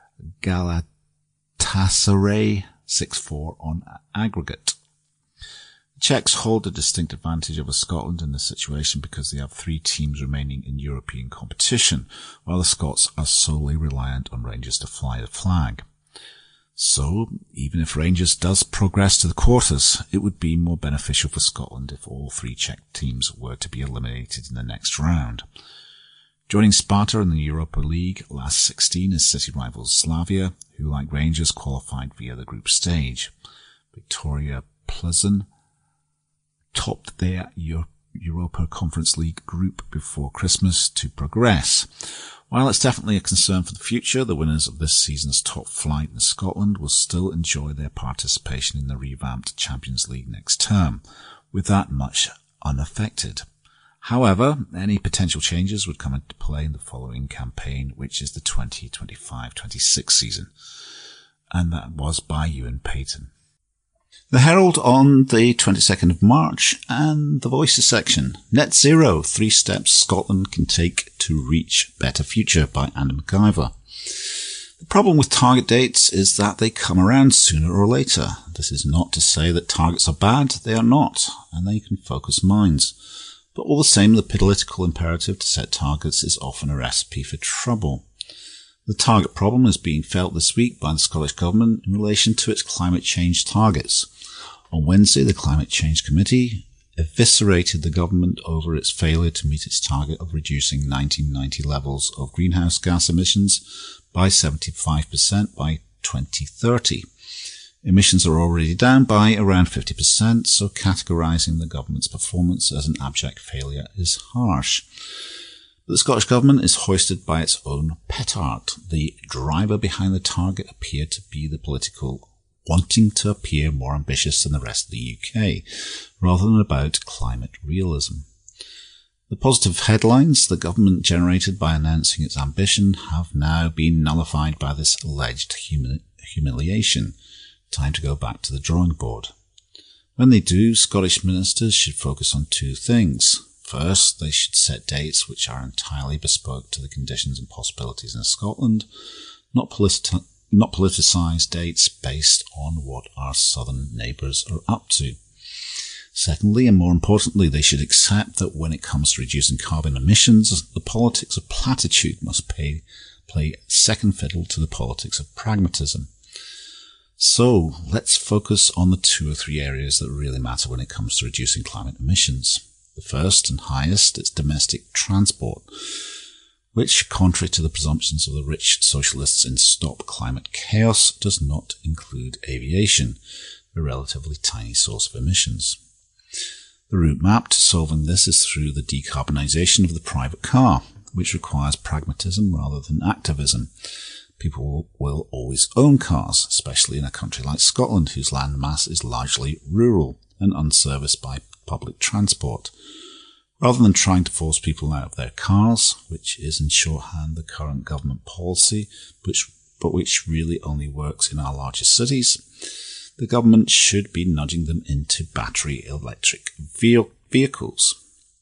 Galatasaray six four on aggregate. The Czechs hold a distinct advantage over Scotland in this situation because they have three teams remaining in European competition, while the Scots are solely reliant on Rangers to fly the flag. So, even if Rangers does progress to the quarters, it would be more beneficial for Scotland if all three Czech teams were to be eliminated in the next round. Joining Sparta in the Europa League last sixteen is city rivals Slavia, who like Rangers qualified via the group stage. Victoria Plzeň topped their Europa Conference League group before Christmas to progress. While it's definitely a concern for the future, the winners of this season's top flight in Scotland will still enjoy their participation in the revamped Champions League next term, with that much unaffected. However, any potential changes would come into play in the following campaign, which is the twenty twenty-five twenty-six season. And that was by Ewan Payton. The Herald on the twenty-second of March and the Voices section. Net Zero, Three Steps Scotland Can Take to Reach Better Future by Andy McIver. The problem with target dates is that they come around sooner or later. This is not to say that targets are bad, they are not, and they can focus minds. But all the same, the political imperative to set targets is often a recipe for trouble. The target problem is being felt this week by the Scottish Government in relation to its climate change targets. On Wednesday, the Climate Change Committee eviscerated the government over its failure to meet its target of reducing nineteen ninety levels of greenhouse gas emissions by seventy-five percent by twenty thirty. Emissions are already down by around fifty percent, so categorising the government's performance as an abject failure is harsh. But the Scottish Government is hoisted by its own petard. The driver behind the target appeared to be the political wanting to appear more ambitious than the rest of the U K, rather than about climate realism. The positive headlines the government generated by announcing its ambition have now been nullified by this alleged humi- humiliation. Time to go back to the drawing board. When they do, Scottish ministers should focus on two things. First, they should set dates which are entirely bespoke to the conditions and possibilities in Scotland, not politi- not politicise dates based on what our southern neighbours are up to. Secondly, and more importantly, they should accept that when it comes to reducing carbon emissions, the politics of platitude must pay, play second fiddle to the politics of pragmatism. So, let's focus on the two or three areas that really matter when it comes to reducing climate emissions. The first and highest is domestic transport, which, contrary to the presumptions of the rich socialists in Stop Climate Chaos, does not include aviation, a relatively tiny source of emissions. The route map to solving this is through the decarbonisation of the private car, which requires pragmatism rather than activism. People will always own cars, especially in a country like Scotland, whose land mass is largely rural and unserviced by public transport. Rather than trying to force people out of their cars, which is in shorthand the current government policy, which, but which really only works in our largest cities, the government should be nudging them into battery electric vehicles.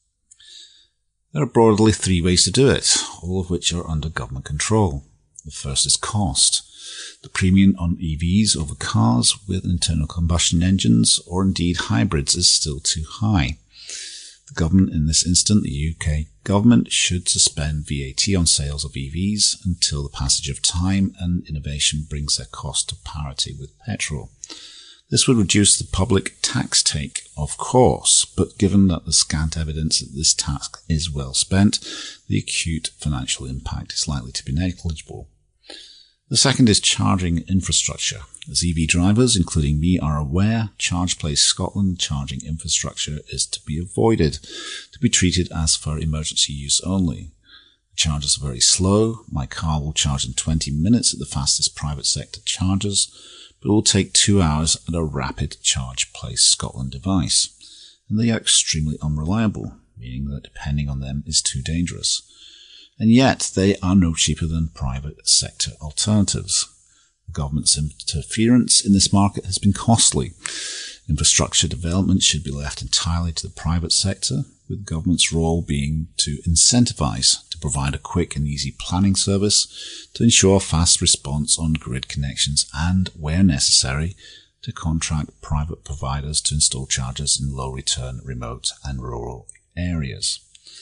There are broadly three ways to do it, all of which are under government control. The first is cost. The premium on E Vs over cars with internal combustion engines or indeed hybrids is still too high. The government, in this instance, the U K government, should suspend V A T on sales of E Vs until the passage of time and innovation brings their cost to parity with petrol. This would reduce the public tax take, of course, but given that the scant evidence that this tax is well spent, the acute financial impact is likely to be negligible. The second is charging infrastructure. As E V drivers, including me, are aware, Charge Place Scotland charging infrastructure is to be avoided, to be treated as for emergency use only. The charges are very slow. My car will charge in twenty minutes at the fastest private sector chargers, but it will take two hours at a rapid Charge Place Scotland device. And they are extremely unreliable, meaning that depending on them is too dangerous. And yet they are no cheaper than private sector alternatives. The government's interference in this market has been costly. Infrastructure development should be left entirely to the private sector, with the government's role being to incentivise, to provide a quick and easy planning service, to ensure fast response on grid connections and, where necessary, to contract private providers to install chargers in low-return, remote and rural areas.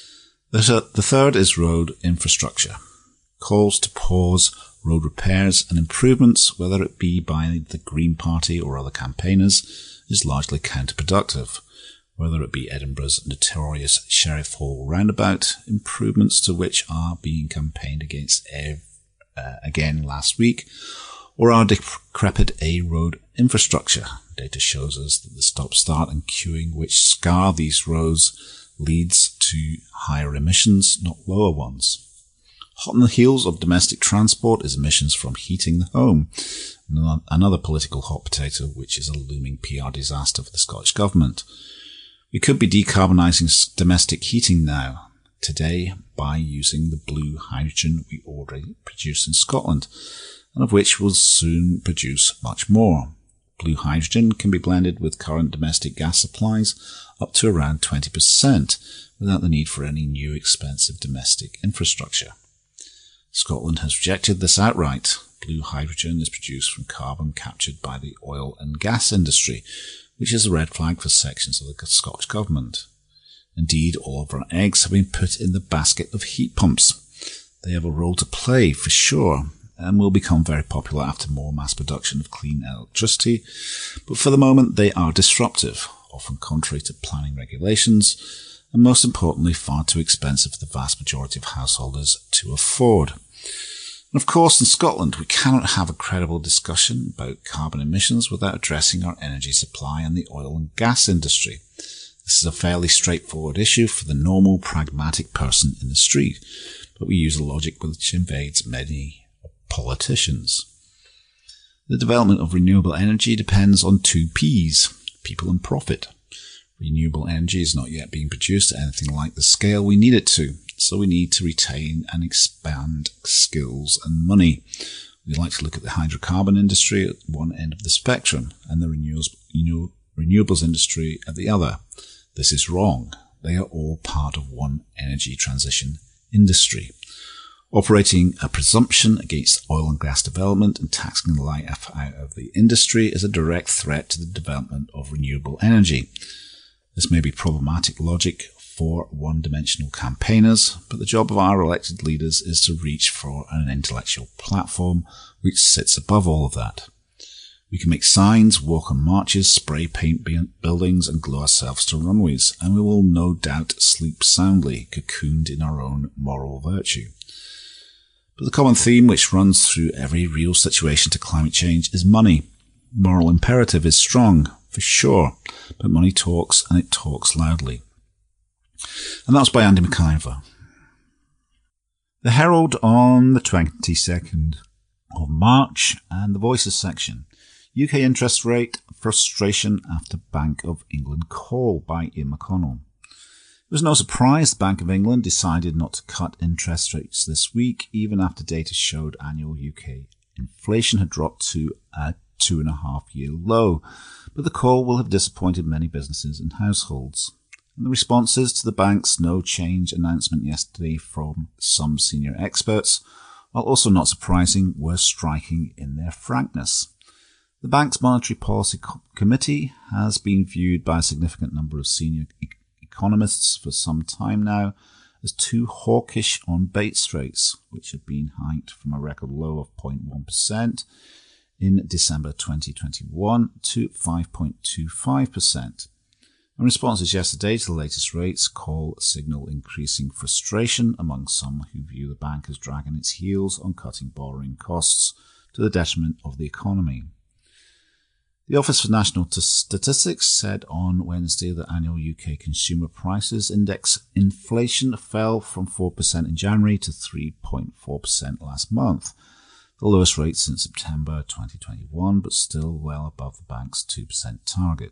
The third is road infrastructure. Calls to pause road repairs and improvements, whether it be by the Green Party or other campaigners, is largely counterproductive. Whether it be Edinburgh's notorious Sheriff Hall roundabout, improvements to which are being campaigned against uh, again last week, or our decrepit A-road infrastructure. Data shows us that the stop-start and queuing which scar these roads leads to higher emissions, not lower ones. Hot on the heels of domestic transport is emissions from heating the home, another political hot potato which is a looming P R disaster for the Scottish Government. We could be decarbonising domestic heating now, today, by using the blue hydrogen we already produce in Scotland, and of which we'll soon produce much more. Blue hydrogen can be blended with current domestic gas supplies up to around twenty percent without the need for any new expensive domestic infrastructure. Scotland has rejected this outright. Blue hydrogen is produced from carbon captured by the oil and gas industry, which is a red flag for sections of the Scottish Government. Indeed, all of our eggs have been put in the basket of heat pumps. They have a role to play, for sure, and will become very popular after more mass production of clean electricity, but for the moment they are disruptive, often contrary to planning regulations, and most importantly far too expensive for the vast majority of householders to afford. And of course, in Scotland, we cannot have a credible discussion about carbon emissions without addressing our energy supply and the oil and gas industry. This is a fairly straightforward issue for the normal, pragmatic person in the street, but we use a logic which invades many politicians. The development of renewable energy depends on two P's, people and profit. Renewable energy is not yet being produced at anything like the scale we need it to, so we need to retain and expand skills and money. We like to look at the hydrocarbon industry at one end of the spectrum and the renewables, renewables industry at the other. This is wrong. They are all part of one energy transition industry. Operating a presumption against oil and gas development and taxing the life out of the industry is a direct threat to the development of renewable energy. This may be problematic logic for one-dimensional campaigners, but the job of our elected leaders is to reach for an intellectual platform which sits above all of that. We can make signs, walk on marches, spray paint buildings and glue ourselves to runways, and we will no doubt sleep soundly, cocooned in our own moral virtue. But the common theme which runs through every real situation to climate change is money. The moral imperative is strong, for sure, but money talks, and it talks loudly. And that was by Andy McIver. The Herald on the twenty-second of March, and the Voices section. U K interest rate frustration after Bank of England call by Ian McConnell. It was no surprise the Bank of England decided not to cut interest rates this week, even after data showed annual U K inflation had dropped to a two and a half year low. But the call will have disappointed many businesses and households. And the responses to the bank's no change announcement yesterday from some senior experts, while also not surprising, were striking in their frankness. The bank's Monetary Policy Co- Committee has been viewed by a significant number of senior e- economists for some time now as too hawkish on base rates, which have been hiked from a record low of zero point one percent in December twenty twenty-one to five point two five percent. And responses yesterday to the latest rates call signal increasing frustration among some who view the bank as dragging its heels on cutting borrowing costs to the detriment of the economy. The Office for National Statistics said on Wednesday that annual U K consumer prices index inflation fell from four percent in January to three point four percent last month, the lowest rate since September twenty twenty-one, but still well above the bank's two percent target.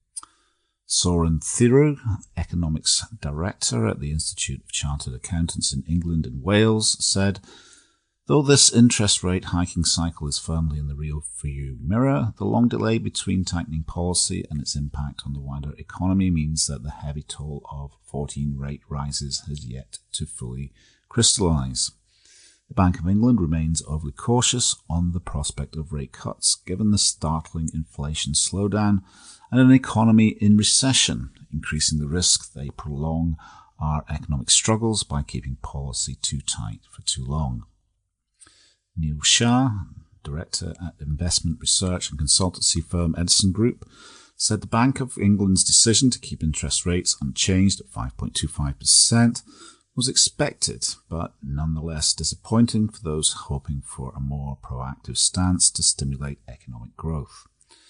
Soren Thiru, Economics Director at the Institute of Chartered Accountants in England and Wales, said, though this interest rate hiking cycle is firmly in the rear-view mirror, the long delay between tightening policy and its impact on the wider economy means that the heavy toll of fourteen rate rises has yet to fully crystallise. The Bank of England remains overly cautious on the prospect of rate cuts, given the startling inflation slowdown and an economy in recession, increasing the risk they prolong our economic struggles by keeping policy too tight for too long. Neil Shah, Director at investment research and consultancy firm Edison Group, said the Bank of England's decision to keep interest rates unchanged at five point two five percent was expected, but nonetheless disappointing for those hoping for a more proactive stance to stimulate economic growth.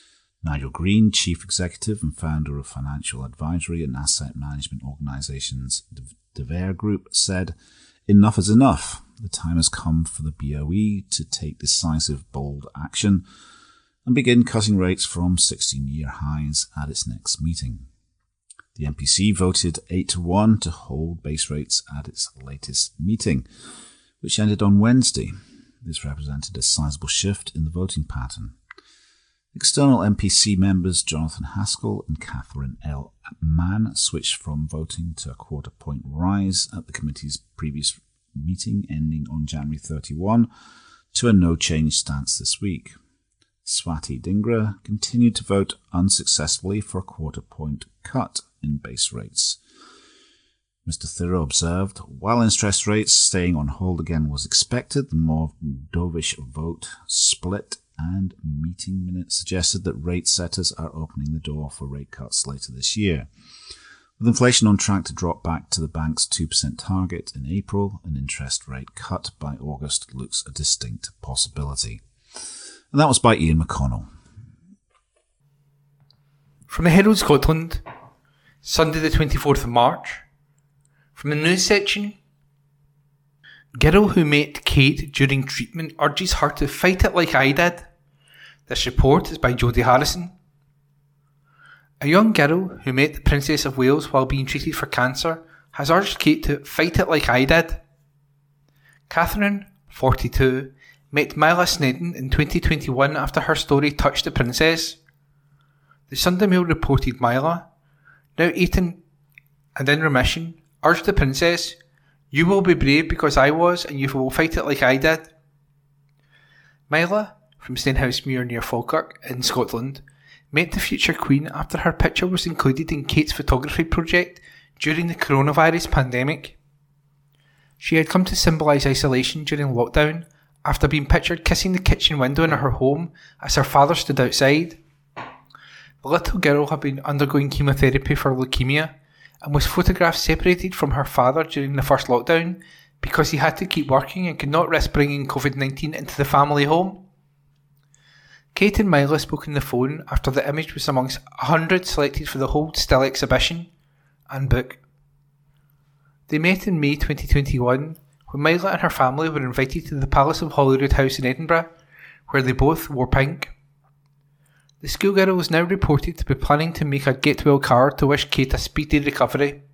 Nigel Green, Chief Executive and founder of financial advisory and asset management organisations De Vere Group, said, "Enough is enough. The time has come for the B O E to take decisive, bold action and begin cutting rates from sixteen-year highs at its next meeting." The M P C voted eight to one to hold base rates at its latest meeting, which ended on Wednesday. This represented a sizable shift in the voting pattern. External M P C members Jonathan Haskell and Catherine L. Mann switched from voting to a quarter point rise at the committee's previous meeting ending on January thirty-first to a no-change stance this week. Swati Dhingra continued to vote unsuccessfully for a quarter point cut in base rates. Mister Thiro observed, while interest rates staying on hold again was expected, the more dovish vote split and meeting minutes suggested that rate setters are opening the door for rate cuts later this year. With inflation on track to drop back to the bank's two percent target in April, an interest rate cut by August looks a distinct possibility. And that was by Ian McConnell. From the Herald Scotland, Sunday the twenty-fourth of March. From the news section, girl who met Kate during treatment urges her to fight it like I did. This report is by Jodie Harrison. A young girl who met the Princess of Wales while being treated for cancer has urged Kate to fight it like I did. Catherine, forty-two, met Mila Snedden in twenty twenty-one after her story touched the princess. The Sunday Mail reported Mila, now eighteen and in remission, urged the princess, "You will be brave because I was, and you will fight it like I did." Mila, from Stenhousemuir near Falkirk in Scotland, met the future Queen after her picture was included in Kate's photography project during the coronavirus pandemic. She had come to symbolise isolation during lockdown after being pictured kissing the kitchen window in her home as her father stood outside. The little girl had been undergoing chemotherapy for leukemia and was photographed separated from her father during the first lockdown because he had to keep working and could not risk bringing covid nineteen into the family home. Kate and Mila spoke on the phone after the image was amongst one hundred selected for the Hold Still exhibition and book. They met in May twenty twenty-one when Mila and her family were invited to the Palace of Holyrood House in Edinburgh, where they both wore pink. The schoolgirl is now reported to be planning to make a get well card to wish Kate a speedy recovery.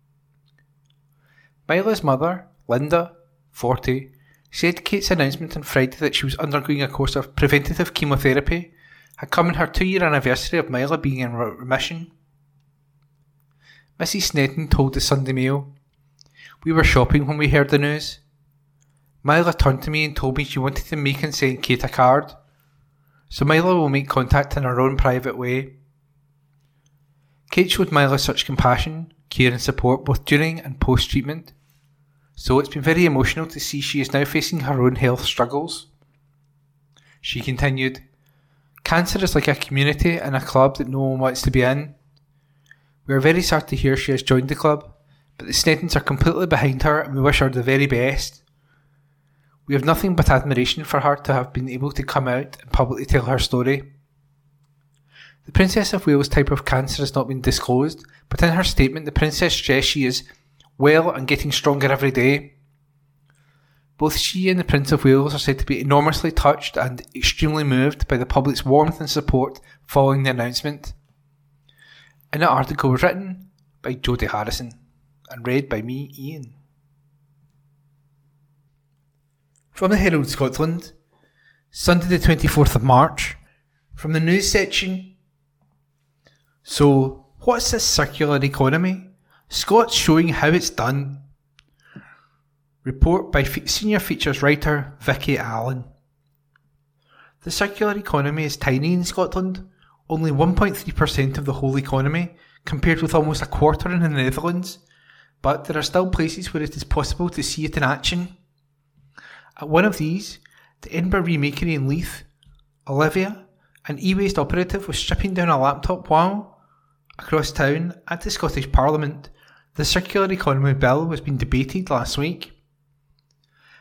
Mila's mother, Linda, forty, said Kate's announcement on Friday that she was undergoing a course of preventative chemotherapy had come on her two-year anniversary of Mila being in remission. Missus Snedden told the Sunday Mail, "We were shopping when we heard the news. Mila turned to me and told me she wanted to make and send Kate a card. So Mila will make contact in her own private way." Kate showed Mila such compassion, care and support both during and post-treatment. So it's been very emotional to see she is now facing her own health struggles. She continued, "Cancer is like a community and a club that no one wants to be in. We are very sad to hear she has joined the club, but the Sneddens are completely behind her and we wish her the very best. We have nothing but admiration for her to have been able to come out and publicly tell her story." The Princess of Wales type of cancer has not been disclosed, but in her statement the Princess stressed she is well and getting stronger every day. Both she and the Prince of Wales are said to be enormously touched and extremely moved by the public's warmth and support following the announcement. And the article was written by Jodie Harrison and read by me, Ian. From the Herald Scotland, Sunday the twenty-fourth of March, from the news section. So, what's this circular economy? Scott's showing how it's done. Report by fe- senior features writer Vicky Allen. The circular economy is tiny in Scotland, only one point three percent of the whole economy, compared with almost a quarter in the Netherlands, but there are still places where it is possible to see it in action. At one of these, the Edinburgh Remakery in Leith, Olivia, an e-waste operative, was stripping down a laptop while, across town, at the Scottish Parliament, the Circular Economy Bill was being debated last week.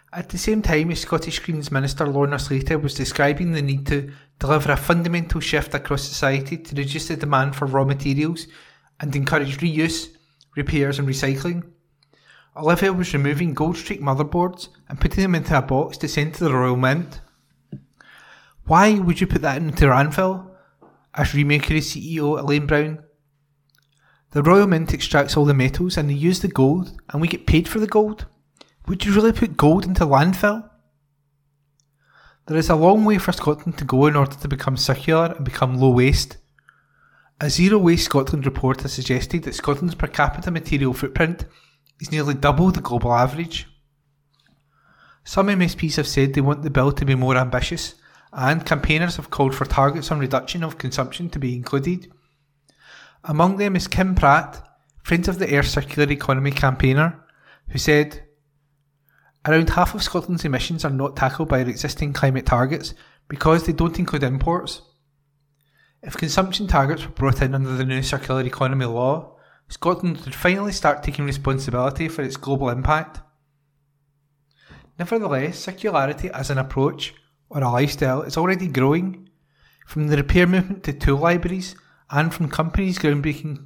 At the same time as Scottish Greens Minister Lorna Slater was describing the need to deliver a fundamental shift across society to reduce the demand for raw materials and encourage reuse, repairs and recycling, Olivia was removing Gold Streak motherboards and putting them into a box to send to the Royal Mint. Why would you put that into landfill? Asked Remakery C E O Elaine Brown. The Royal Mint extracts all the metals and they use the gold and we get paid for the gold. Would you really put gold into landfill? There is a long way for Scotland to go in order to become circular and become low waste. A Zero Waste Scotland report has suggested that Scotland's per capita material footprint is nearly double the global average. Some M S Ps have said they want the bill to be more ambitious, and campaigners have called for targets on reduction of consumption to be included. Among them is Kim Pratt, Friends of the Earth Circular Economy campaigner, who said, "Around half of Scotland's emissions are not tackled by our existing climate targets because they don't include imports. If consumption targets were brought in under the new circular economy law, Scotland would finally start taking responsibility for its global impact." Nevertheless, circularity as an approach or a lifestyle is already growing, from the repair movement to tool libraries and from companies groundbreaking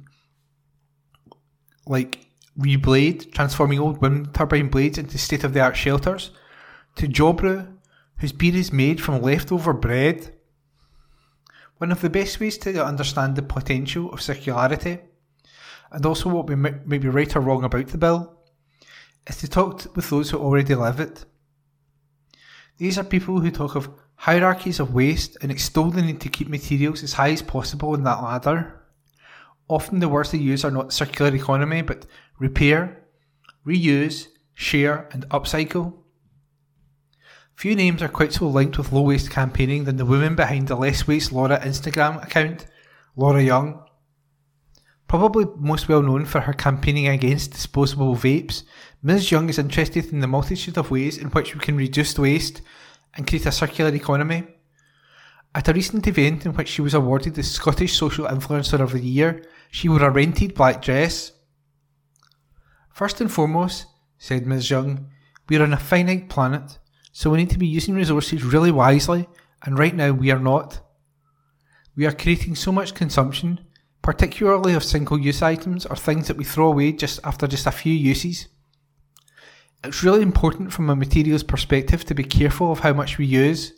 like Reblade, transforming old wind turbine blades into state-of-the-art shelters, to Jobrew, whose beer is made from leftover bread. One of the best ways to understand the potential of circularity, and also what we may be right or wrong about the bill, is to talk with those who already live it. These are people who talk of hierarchies of waste and extol the need to keep materials as high as possible in that ladder. Often the words they use are not circular economy, but repair, reuse, share and upcycle. Few names are quite so linked with low waste campaigning than the woman behind the Less Waste Laura Instagram account, Laura Young. Probably most well known for her campaigning against disposable vapes, Miz Young is interested in the multitude of ways in which we can reduce waste and create a circular economy. At a recent event in which she was awarded the Scottish Social Influencer of the Year, she wore a rented black dress. "First and foremost," said Miz Young, "we are on a finite planet, so we need to be using resources really wisely, and right now we are not. We are creating so much consumption, particularly of single-use items or things that we throw away just after just a few uses. It's really important from a materials perspective to be careful of how much we use.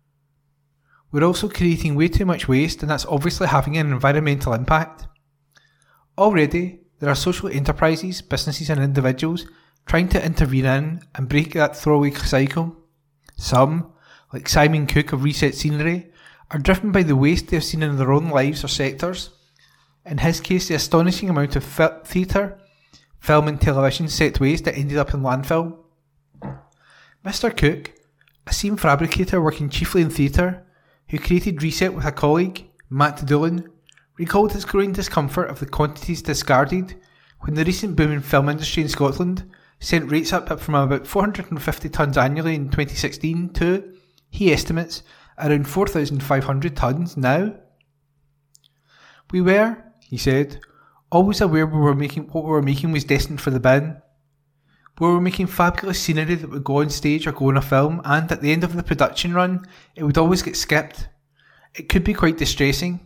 We're also creating way too much waste, and that's obviously having an environmental impact. Already, there are social enterprises, businesses and individuals trying to intervene in and break that throwaway cycle. Some, like Simon Cook of Reset Scenery, are driven by the waste they have seen in their own lives or sectors. In his case, the astonishing amount of fi- theatre, film and television set waste that ended up in landfill. Mister Cook, a scene fabricator working chiefly in theatre, who created Reset with a colleague, Matt Doolan, recalled his growing discomfort of the quantities discarded when the recent boom in film industry in Scotland sent rates up from about four hundred fifty tonnes annually in twenty sixteen to, he estimates, around four thousand five hundred tonnes now. "We were," he said, "always aware we were making what we were making was destined for the bin. We were making fabulous scenery that would go on stage or go on a film, and at the end of the production run, it would always get skipped. It could be quite distressing.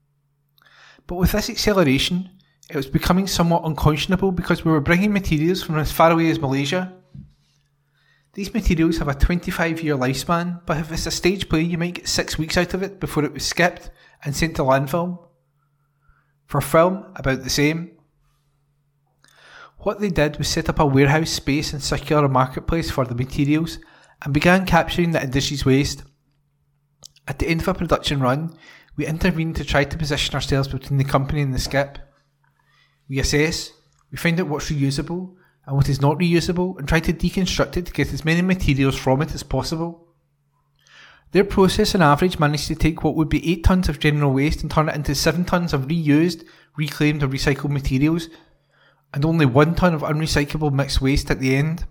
But with this acceleration, it was becoming somewhat unconscionable because we were bringing materials from as far away as Malaysia. These materials have a twenty-five year lifespan, but if it's a stage play, you might get six weeks out of it before it was skipped and sent to landfill. For film, about the same. What they did was set up a warehouse space and circular marketplace for the materials and began capturing the industry's waste. At the end of a production run, we intervened to try to position ourselves between the company and the skip. We assess, we find out what's reusable and what is not reusable and try to deconstruct it to get as many materials from it as possible. Their process on average managed to take what would be eight tonnes of general waste and turn it into seven tonnes of reused, reclaimed or recycled materials, and only one tonne of unrecyclable mixed waste at the end.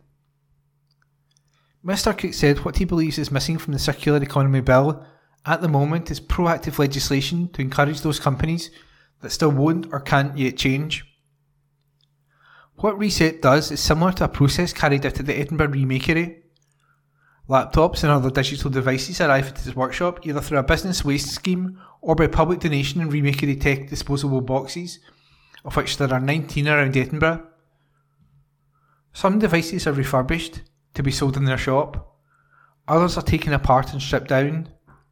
Mister Cook said what he believes is missing from the Circular Economy Bill at the moment is proactive legislation to encourage those companies that still won't or can't yet change. What Reset does is similar to a process carried out at the Edinburgh Remakery. Laptops and other digital devices arrive at his workshop either through a business waste scheme or by public donation in Remakery Tech disposable boxes, of which there are nineteen around Edinburgh. Some devices are refurbished to be sold in their shop, others are taken apart and stripped down.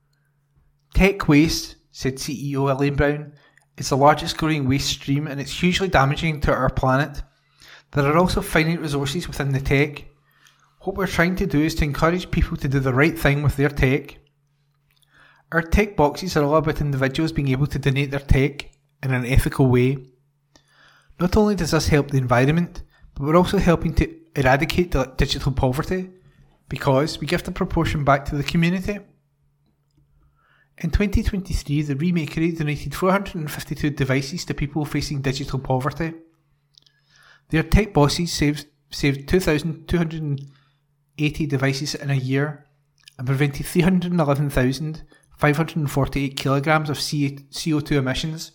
Tech waste, said C E O Elaine Brown, is the largest growing waste stream and it's hugely damaging to our planet. There are also finite resources within the tech. What we're trying to do is to encourage people to do the right thing with their tech. Our tech boxes are all about individuals being able to donate their tech in an ethical way. Not only does this help the environment, but we're also helping to eradicate digital poverty because we give the proportion back to the community. In twenty twenty-three, the Remakery donated four hundred fifty-two devices to people facing digital poverty. Their tech bosses saved, saved two thousand two hundred eighty devices in a year and prevented three hundred eleven thousand five hundred forty-eight kilograms of C O two emissions.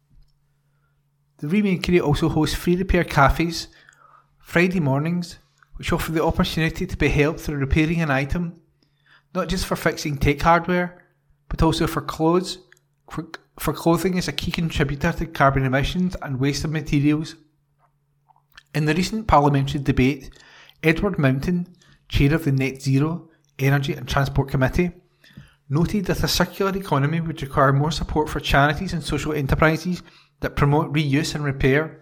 The Remakery also hosts free repair cafes Friday mornings, which offer the opportunity to be helped through repairing an item, not just for fixing tech hardware, but also for clothes, for, for clothing is a key contributor to carbon emissions and waste of materials. In the recent parliamentary debate, Edward Mountain, chair of the Net Zero, Energy and Transport Committee, noted that a circular economy would require more support for charities and social enterprises that promote reuse and repair.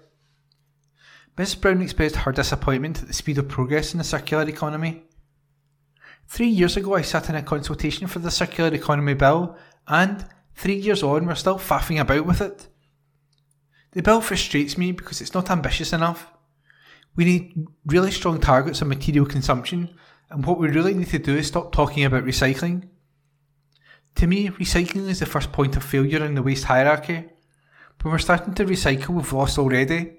Miz Brown expressed her disappointment at the speed of progress in the circular economy. Three years ago I sat in a consultation for the Circular Economy Bill and, three years on, we're still faffing about with it. The bill frustrates me because it's not ambitious enough. We need really strong targets on material consumption, and what we really need to do is stop talking about recycling. To me, recycling is the first point of failure in the waste hierarchy. When we're starting to recycle, we've lost already.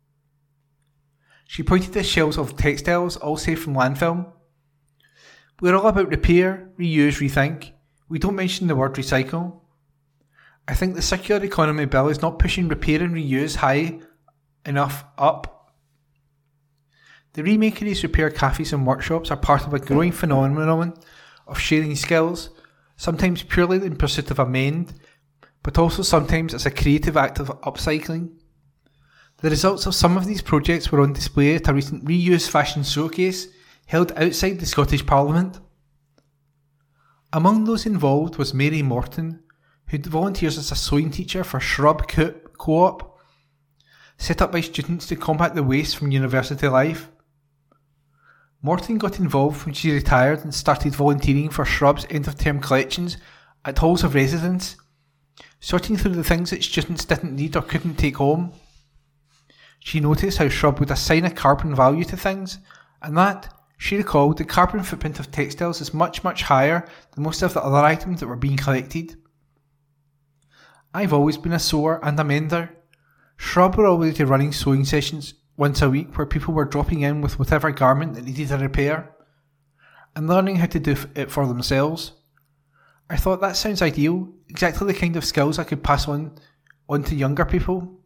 She pointed to shelves of textiles, all safe from landfill. We're all about repair, reuse, rethink. We don't mention the word recycle. I think the Circular Economy Bill is not pushing repair and reuse high enough up. The Remakery's repair cafes and workshops are part of a growing phenomenon of sharing skills, sometimes purely in pursuit of amend, but also sometimes as a creative act of upcycling. The results of some of these projects were on display at a recent reuse fashion showcase held outside the Scottish Parliament. Among those involved was Mary Morton, who volunteers as a sewing teacher for Shrub Co-op, set up by students to combat the waste from university life. Morton got involved when she retired and started volunteering for Shrub's end-of-term collections at halls of residence, sorting through the things that students didn't need or couldn't take home. She noticed how Shrub would assign a carbon value to things, and that, she recalled, the carbon footprint of textiles is much, much higher than most of the other items that were being collected. I've always been a sewer and a mender. Shrub were already running sewing sessions once a week where people were dropping in with whatever garment that needed a repair and learning how to do it for themselves. I thought that sounds ideal, exactly the kind of skills I could pass on, on to younger people.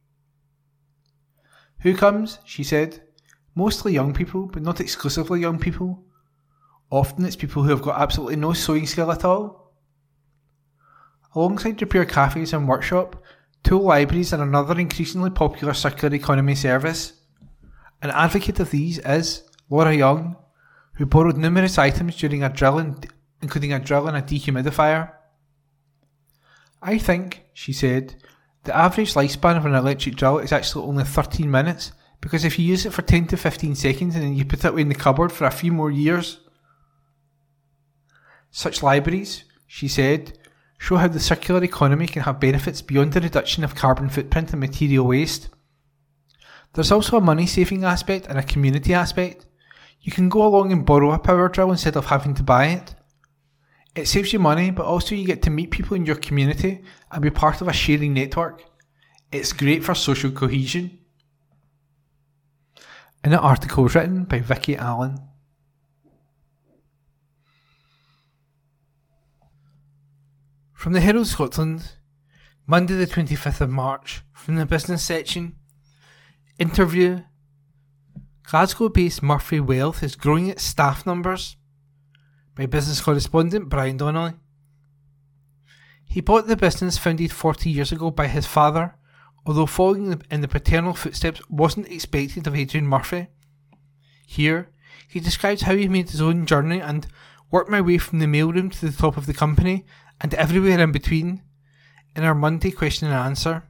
Who comes? She said. Mostly young people, but not exclusively young people. Often it's people who have got absolutely no sewing skill at all. Alongside repair cafes and workshop, tool libraries are another increasingly popular circular economy service. An advocate of these is Laura Young, who borrowed numerous items during a drill, and, including a drill and a dehumidifier. I think, she said, the average lifespan of an electric drill is actually only thirteen minutes, because if you use it for ten to fifteen seconds and then you put it away in the cupboard for a few more years. Such libraries, she said, show how the circular economy can have benefits beyond the reduction of carbon footprint and material waste. There's also a money saving aspect and a community aspect. You can go along and borrow a power drill instead of having to buy it. It saves you money, but also you get to meet people in your community and be part of a sharing network. It's great for social cohesion. In an article written by Vicky Allen. From the Herald Scotland, Monday the twenty-fifth of March, from the business section. Interview. Glasgow-based Murphy Wealth is growing its staff numbers. by business correspondent Brian Donnelly. He bought the business founded forty years ago by his father, although following in the paternal footsteps wasn't expected of Adrian Murphy. Here, he describes how he made his own journey and worked my way from the mailroom to the top of the company and everywhere in between in our Monday question and answer.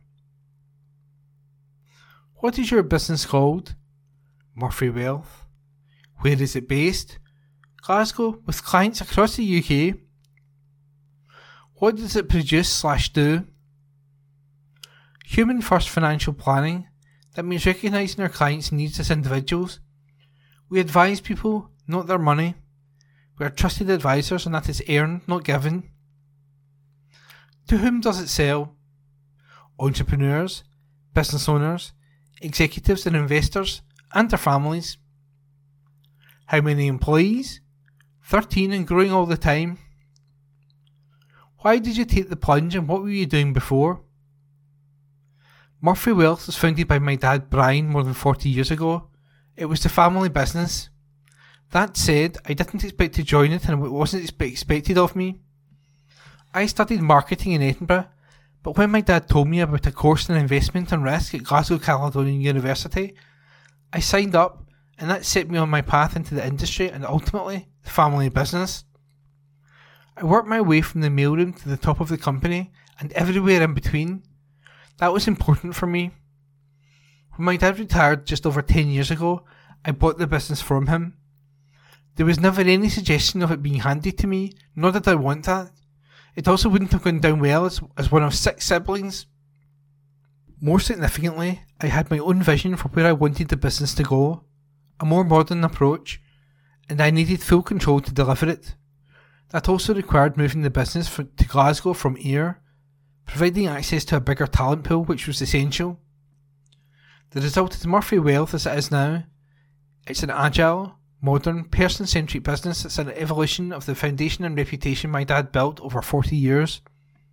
What is your business called? Murphy Wealth. Where is it based? Glasgow, with clients across the U K. What does it produce slash do? Human first financial planning. That means recognising our clients' needs as individuals. We advise people, not their money. We are trusted advisors, and that is earned, not given. To whom does it sell? Entrepreneurs, business owners, executives and investors, and their families. How many employees? thirteen and growing all the time. Why did you take the plunge and what were you doing before? Murphy Wealth was founded by my dad Brian more than forty years ago. It was the family business. That said, I didn't expect to join it and it wasn't expected of me. I studied marketing in Edinburgh, but when my dad told me about a course in investment and risk at Glasgow Caledonian University, I signed up, and that set me on my path into the industry and ultimately the family business. I worked my way from the mailroom to the top of the company and everywhere in between. That was important for me. When my dad retired just over ten years ago, I bought the business from him. There was never any suggestion of it being handed to me, nor did I want that. It also wouldn't have gone down well as, as one of six siblings. More significantly, I had my own vision for where I wanted the business to go, a more modern approach, and I needed full control to deliver it. That also required moving the business for, to Glasgow from Ayr, providing access to a bigger talent pool which was essential. The result is Murphy Wealth as it is now. It's an agile, modern, person-centric business that's an evolution of the foundation and reputation my dad built over forty years.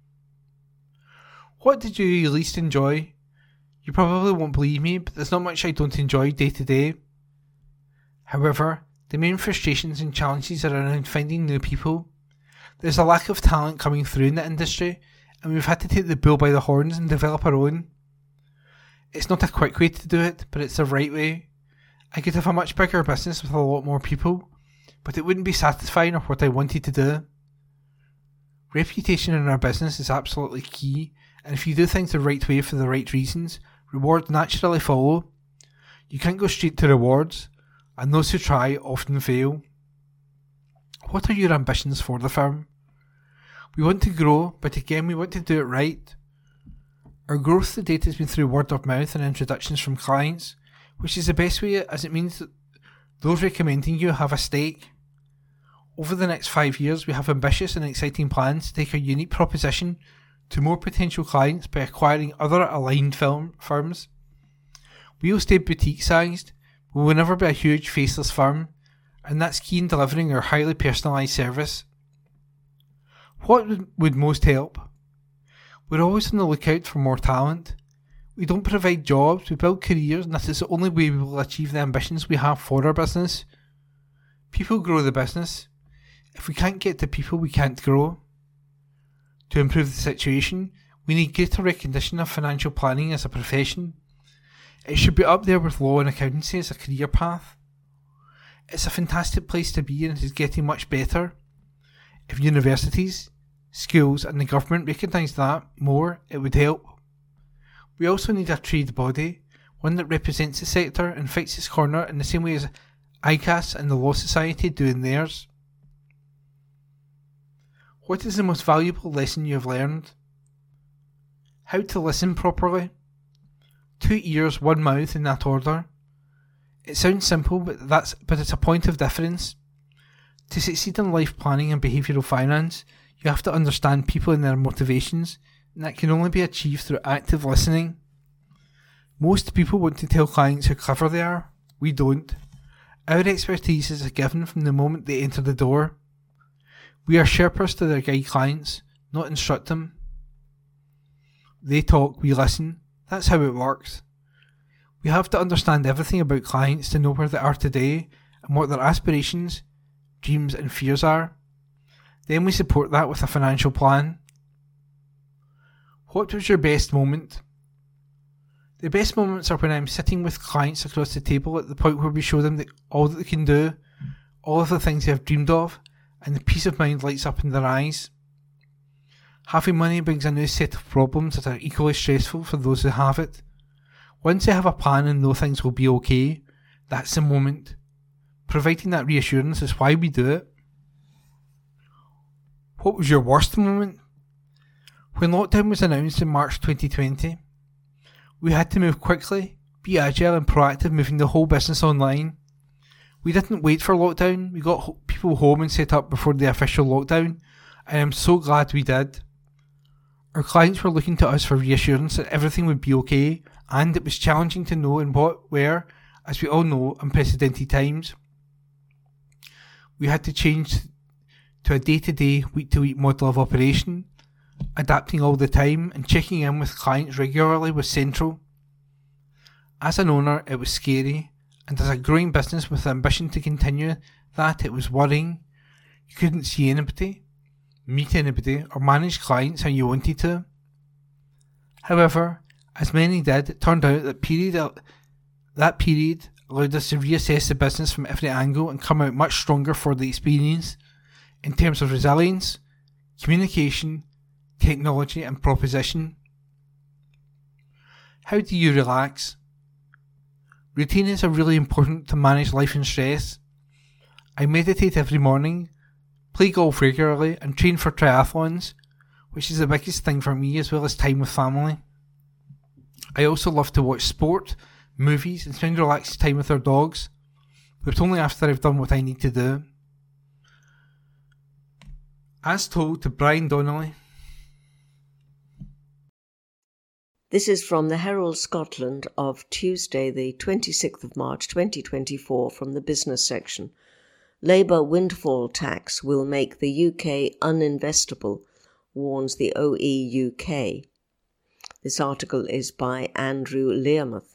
What did you least enjoy? You probably won't believe me, but there's not much I don't enjoy day to day. However, the main frustrations and challenges are around finding new people. There's a lack of talent coming through in the industry, and we've had to take the bull by the horns and develop our own. It's not a quick way to do it, but it's the right way. I could have a much bigger business with a lot more people, but it wouldn't be satisfying or what I wanted to do. Reputation in our business is absolutely key, and if you do things the right way for the right reasons, rewards naturally follow. You can't go straight to rewards, and those who try often fail. What are your ambitions for the firm? We want to grow, but again we want to do it right. Our growth to date has been through word of mouth and introductions from clients, which is the best way as it means that those recommending you have a stake. Over the next five years we have ambitious and exciting plans to take our unique proposition to more potential clients by acquiring other aligned film firms. We will stay boutique sized, we will never be a huge faceless firm, and that's key in delivering our highly personalised service. What would, would most help? We're always on the lookout for more talent. We don't provide jobs, we build careers, and that is the only way we will achieve the ambitions we have for our business. People grow the business. If we can't get to people, we can't grow. To improve the situation, we need greater recognition of financial planning as a profession. It should be up there with law and accountancy as a career path. It's a fantastic place to be and it is getting much better. If universities, schools and the government recognise that more, it would help. We also need a trade body, one that represents the sector and fights its corner in the same way as I C A S and the Law Society do in theirs. What is the most valuable lesson you have learned? How to listen properly. Two ears, one mouth in that order. It sounds simple, but that's but it's a point of difference. To succeed in life planning and behavioural finance, you have to understand people and their motivations, and that can only be achieved through active listening. Most people want to tell clients how clever they are. We don't. Our expertise is a given from the moment they enter the door. We are Sherpas to their guide clients, not instruct them. They talk, we listen. That's how it works. We have to understand everything about clients to know where they are today and what their aspirations, dreams and fears are. Then we support that with a financial plan. What was your best moment? The best moments are when I'm sitting with clients across the table at the point where we show them that all that they can do, all of the things they have dreamed of, and the peace of mind lights up in their eyes. Having money brings a new set of problems that are equally stressful for those who have it. Once they have a plan and know things will be okay, that's the moment. Providing that reassurance is why we do it. What was your worst moment? When lockdown was announced in March twenty twenty, we had to move quickly, be agile and proactive, moving the whole business online. We didn't wait for lockdown, we got people home and set up before the official lockdown, and I'm so glad we did. Our clients were looking to us for reassurance that everything would be okay, and it was challenging to know in what were, as we all know, unprecedented times. We had to change to a day-to-day, week-to-week model of operation. Adapting all the time and checking in with clients regularly was central. As an owner, it was scary, and as a growing business with the ambition to continue that, it was worrying. You couldn't see anybody, meet anybody, or manage clients how you wanted to. However, as many did, it turned out that period that period allowed us to reassess the business from every angle and come out much stronger for the experience in terms of resilience, communication, technology and proposition. How do you relax? Routines are really important to manage life and stress. I meditate every morning, play golf regularly and train for triathlons, which is the biggest thing for me, as well as time with family. I also love to watch sport, movies and spend relaxed time with our dogs, but only after I've done what I need to do. As told to Brian Donnelly. This is from the Herald Scotland of Tuesday, the twenty-sixth of March twenty twenty-four, from the business section. Labour windfall tax will make the U K uninvestable, warns the O E U K. This article is by Andrew Learmouth.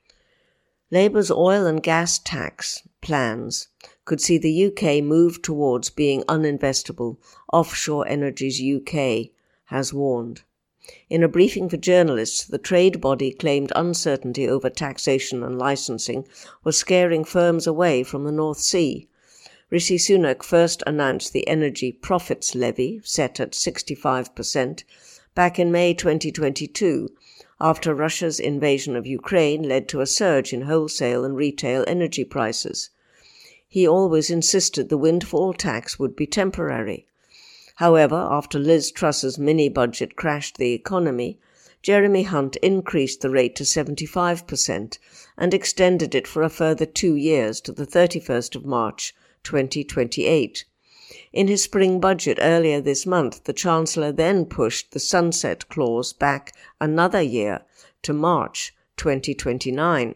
Labour's oil and gas tax plans could see the U K move towards being uninvestable, Offshore Energies U K has warned. In a briefing for journalists, the trade body claimed uncertainty over taxation and licensing was scaring firms away from the North Sea. Rishi Sunak first announced the Energy Profits Levy, set at sixty-five percent, back in May twenty twenty-two, after Russia's invasion of Ukraine led to a surge in wholesale and retail energy prices. He always insisted the windfall tax would be temporary. However, after Liz Truss's mini-budget crashed the economy, Jeremy Hunt increased the rate to seventy-five percent and extended it for a further two years to the thirty-first of March twenty twenty-eight. In his spring budget earlier this month, the Chancellor then pushed the sunset clause back another year to March twenty twenty-nine.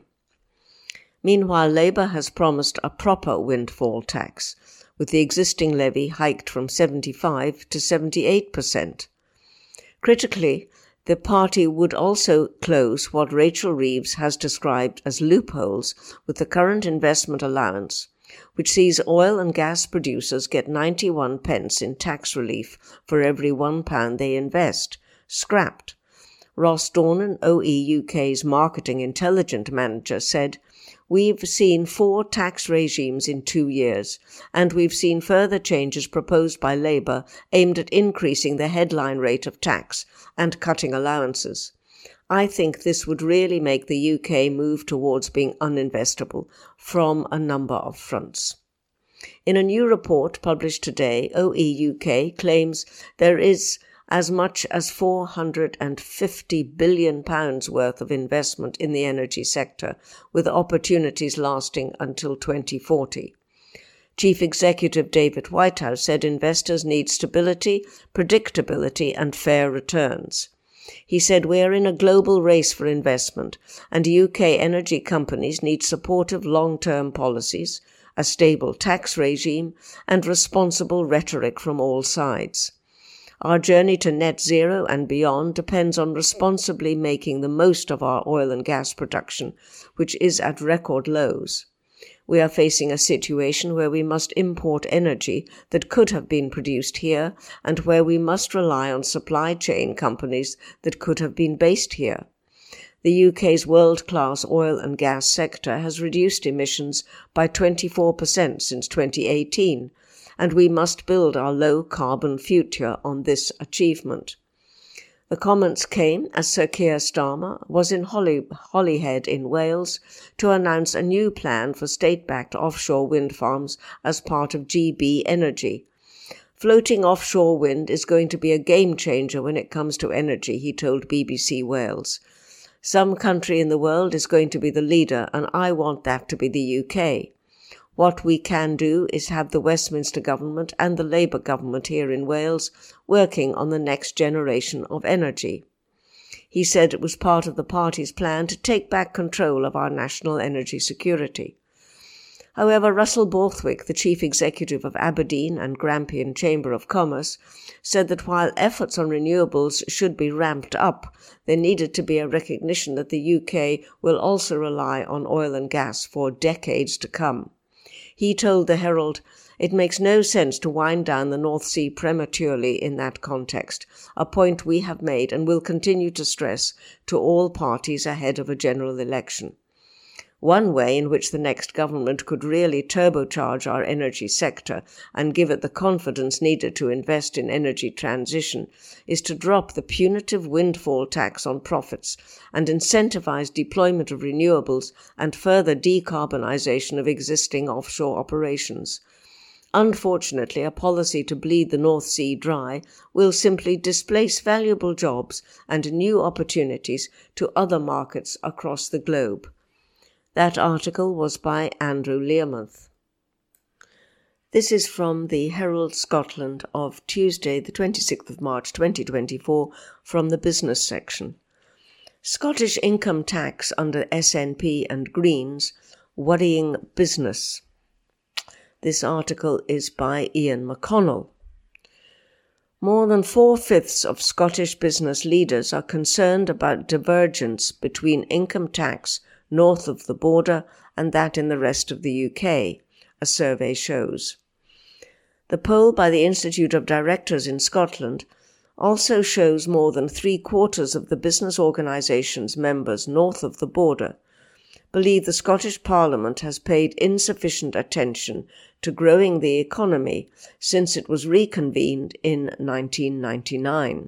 Meanwhile, Labour has promised a proper windfall tax, with the existing levy hiked from seventy-five to seventy-eight percent. Critically, the party would also close what Rachel Reeves has described as loopholes with the current investment allowance, which sees oil and gas producers get ninety-one pence in tax relief for every one pound they invest, scrapped. Ross Dornan, O E U K's Marketing Intelligence Manager, said, "We've seen four tax regimes in two years, and we've seen further changes proposed by Labour aimed at increasing the headline rate of tax and cutting allowances. I think this would really make the U K move towards being uninvestable from a number of fronts." In a new report published today, O E U K claims there is as much as four hundred fifty billion pounds worth of investment in the energy sector, with opportunities lasting until twenty forty. Chief Executive David Whitehouse said investors need stability, predictability and fair returns. He said, "We are in a global race for investment, and U K energy companies need supportive long-term policies, a stable tax regime and responsible rhetoric from all sides. Our journey to net zero and beyond depends on responsibly making the most of our oil and gas production, which is at record lows. We are facing a situation where we must import energy that could have been produced here and where we must rely on supply chain companies that could have been based here. The U K's world-class oil and gas sector has reduced emissions by twenty-four percent since twenty eighteen, and we must build our low-carbon future on this achievement. The comments came as Sir Keir Starmer was in Holly, Holyhead in Wales to announce a new plan for state-backed offshore wind farms as part of G B Energy. Floating offshore wind is going to be a game-changer when it comes to energy, he told B B C Wales. Some country in the world is going to be the leader, and I want that to be the U K. What we can do is have the Westminster government and the Labour government here in Wales working on the next generation of energy. He said it was part of the party's plan to take back control of our national energy security. However, Russell Borthwick, the chief executive of Aberdeen and Grampian Chamber of Commerce, said that while efforts on renewables should be ramped up, there needed to be a recognition that the U K will also rely on oil and gas for decades to come. He told the Herald, "It makes no sense to wind down the North Sea prematurely in that context, a point we have made and will continue to stress to all parties ahead of a general election. One way in which the next government could really turbocharge our energy sector and give it the confidence needed to invest in energy transition is to drop the punitive windfall tax on profits and incentivize deployment of renewables and further decarbonisation of existing offshore operations. Unfortunately, a policy to bleed the North Sea dry will simply displace valuable jobs and new opportunities to other markets across the globe." That article was by Andrew Learmonth. This is from the Herald Scotland of Tuesday, the twenty-sixth of March twenty twenty-four, from the business section. Scottish income tax under S N P and Greens, worrying business. This article is by Ian McConnell. More than four-fifths of Scottish business leaders are concerned about divergence between income tax north of the border and that in the rest of the U K, a survey shows. The poll by the Institute of Directors in Scotland also shows more than three-quarters of the business organisation's members north of the border believe the Scottish Parliament has paid insufficient attention to growing the economy since it was reconvened in nineteen ninety-nine.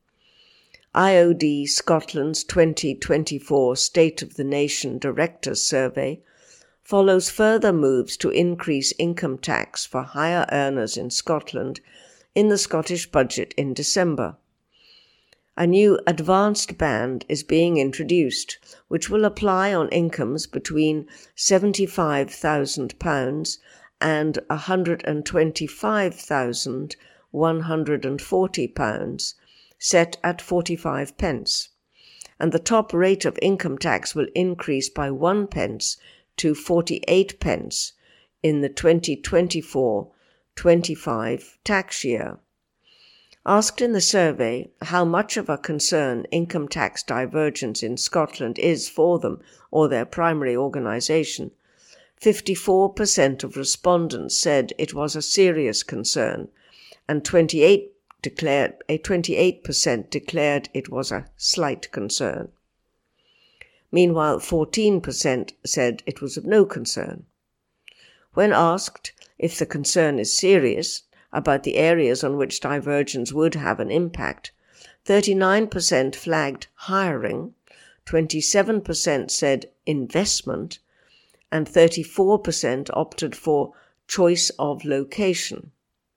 I O D Scotland's twenty twenty-four State of the Nation Directors Survey follows further moves to increase income tax for higher earners in Scotland in the Scottish budget in December. A new advanced band is being introduced, which will apply on incomes between seventy-five thousand pounds and one hundred twenty-five thousand one hundred forty pounds, set at forty-five pence, and the top rate of income tax will increase by one pence to forty-eight pence in the twenty twenty-four twenty-five tax year. Asked in the survey how much of a concern income tax divergence in Scotland is for them or their primary organisation, fifty-four percent of respondents said it was a serious concern, and twenty-eight declared a twenty-eight percent declared it was a slight concern. Meanwhile, fourteen percent said it was of no concern. When asked if the concern is serious about the areas on which divergence would have an impact, thirty-nine percent flagged hiring, twenty-seven percent said investment, and thirty-four percent opted for choice of location.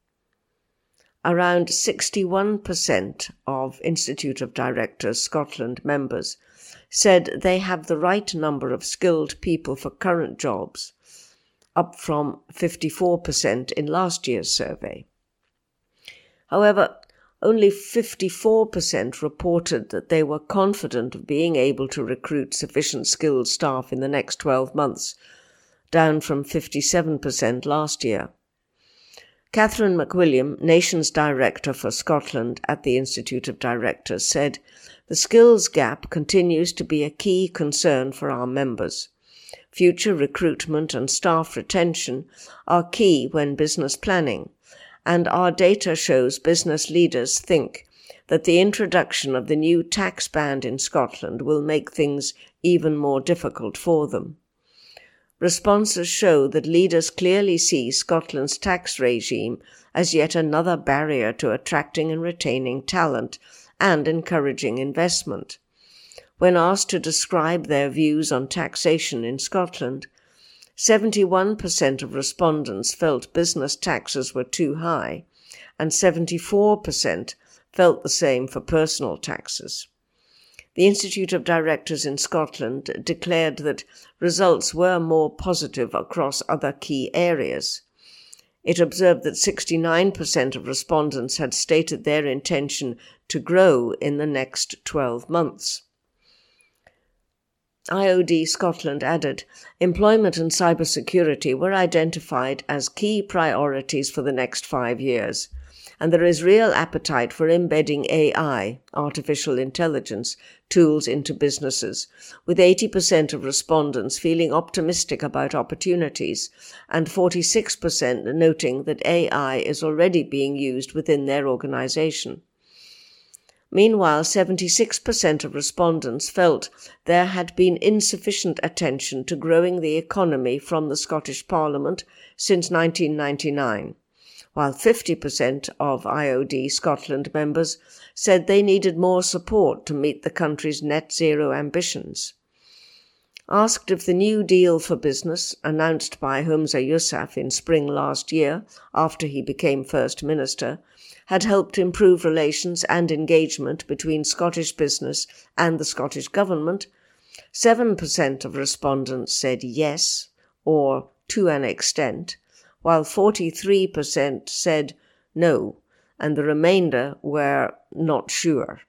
Around sixty-one percent of Institute of Directors Scotland members said they have the right number of skilled people for current jobs, up from fifty-four percent in last year's survey. However, only fifty-four percent reported that they were confident of being able to recruit sufficient skilled staff in the next twelve months, down from fifty-seven percent last year. Catherine McWilliam, Nations Director for Scotland at the Institute of Directors, said, "The skills gap continues to be a key concern for our members. future recruitment and staff retention are key when business planning, and our data shows business leaders think that the introduction of the new tax band in Scotland will make things even more difficult for them. Responses show that leaders clearly see Scotland's tax regime as yet another barrier to attracting and retaining talent and encouraging investment. When asked to describe their views on taxation in Scotland, seventy-one percent of respondents felt business taxes were too high, and seventy-four percent felt the same for personal taxes. The Institute of Directors in Scotland declared that results were more positive across other key areas. It observed that sixty-nine percent of respondents had stated their intention to grow in the next twelve months. I O D Scotland added, employment and cybersecurity were identified as key priorities for the next five years, and there is real appetite for embedding A I, artificial intelligence, tools into businesses, with eighty percent of respondents feeling optimistic about opportunities and forty-six percent noting that A I is already being used within their organisation. Meanwhile, seventy-six percent of respondents felt there had been insufficient attention to growing the economy from the Scottish Parliament since nineteen ninety-nine, while fifty percent of I O D Scotland members said they needed more support to meet the country's net zero ambitions. Asked if the New Deal for Business, announced by Humza Yousaf in spring last year after he became First Minister, had helped improve relations and engagement between Scottish business and the Scottish Government, seven percent of respondents said yes, or to an extent, while forty-three percent said no, and the remainder were not sure.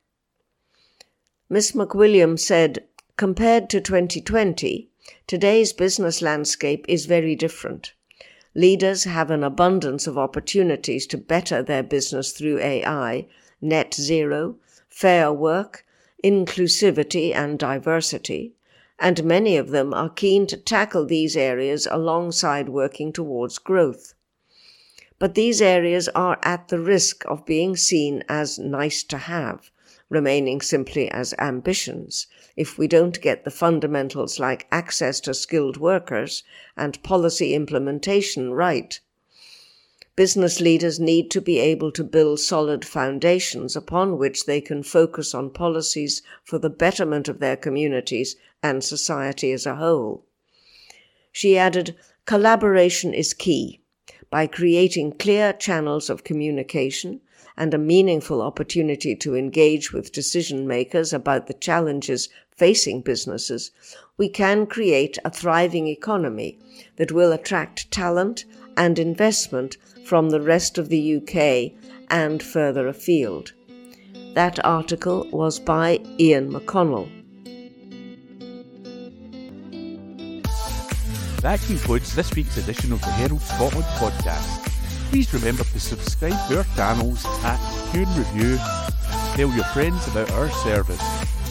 Miss McWilliam said, compared to twenty twenty, today's business landscape is very different. Leaders have an abundance of opportunities to better their business through A I, net zero, fair work, inclusivity and diversity, and many of them are keen to tackle these areas alongside working towards growth. But these areas are at the risk of being seen as nice to have, remaining simply as ambitions, if we don't get the fundamentals like access to skilled workers and policy implementation right. Business leaders need to be able to build solid foundations upon which they can focus on policies for the betterment of their communities and society as a whole. She added, collaboration is key. By creating clear channels of communication and a meaningful opportunity to engage with decision makers about the challenges facing businesses, we can create a thriving economy that will attract talent and investment from the rest of the U K and further afield. That article was by Ian McConnell. That concludes this week's edition of the Herald Scotland podcast. Please remember to subscribe to our channels at Q and Review. Tell your friends about our service.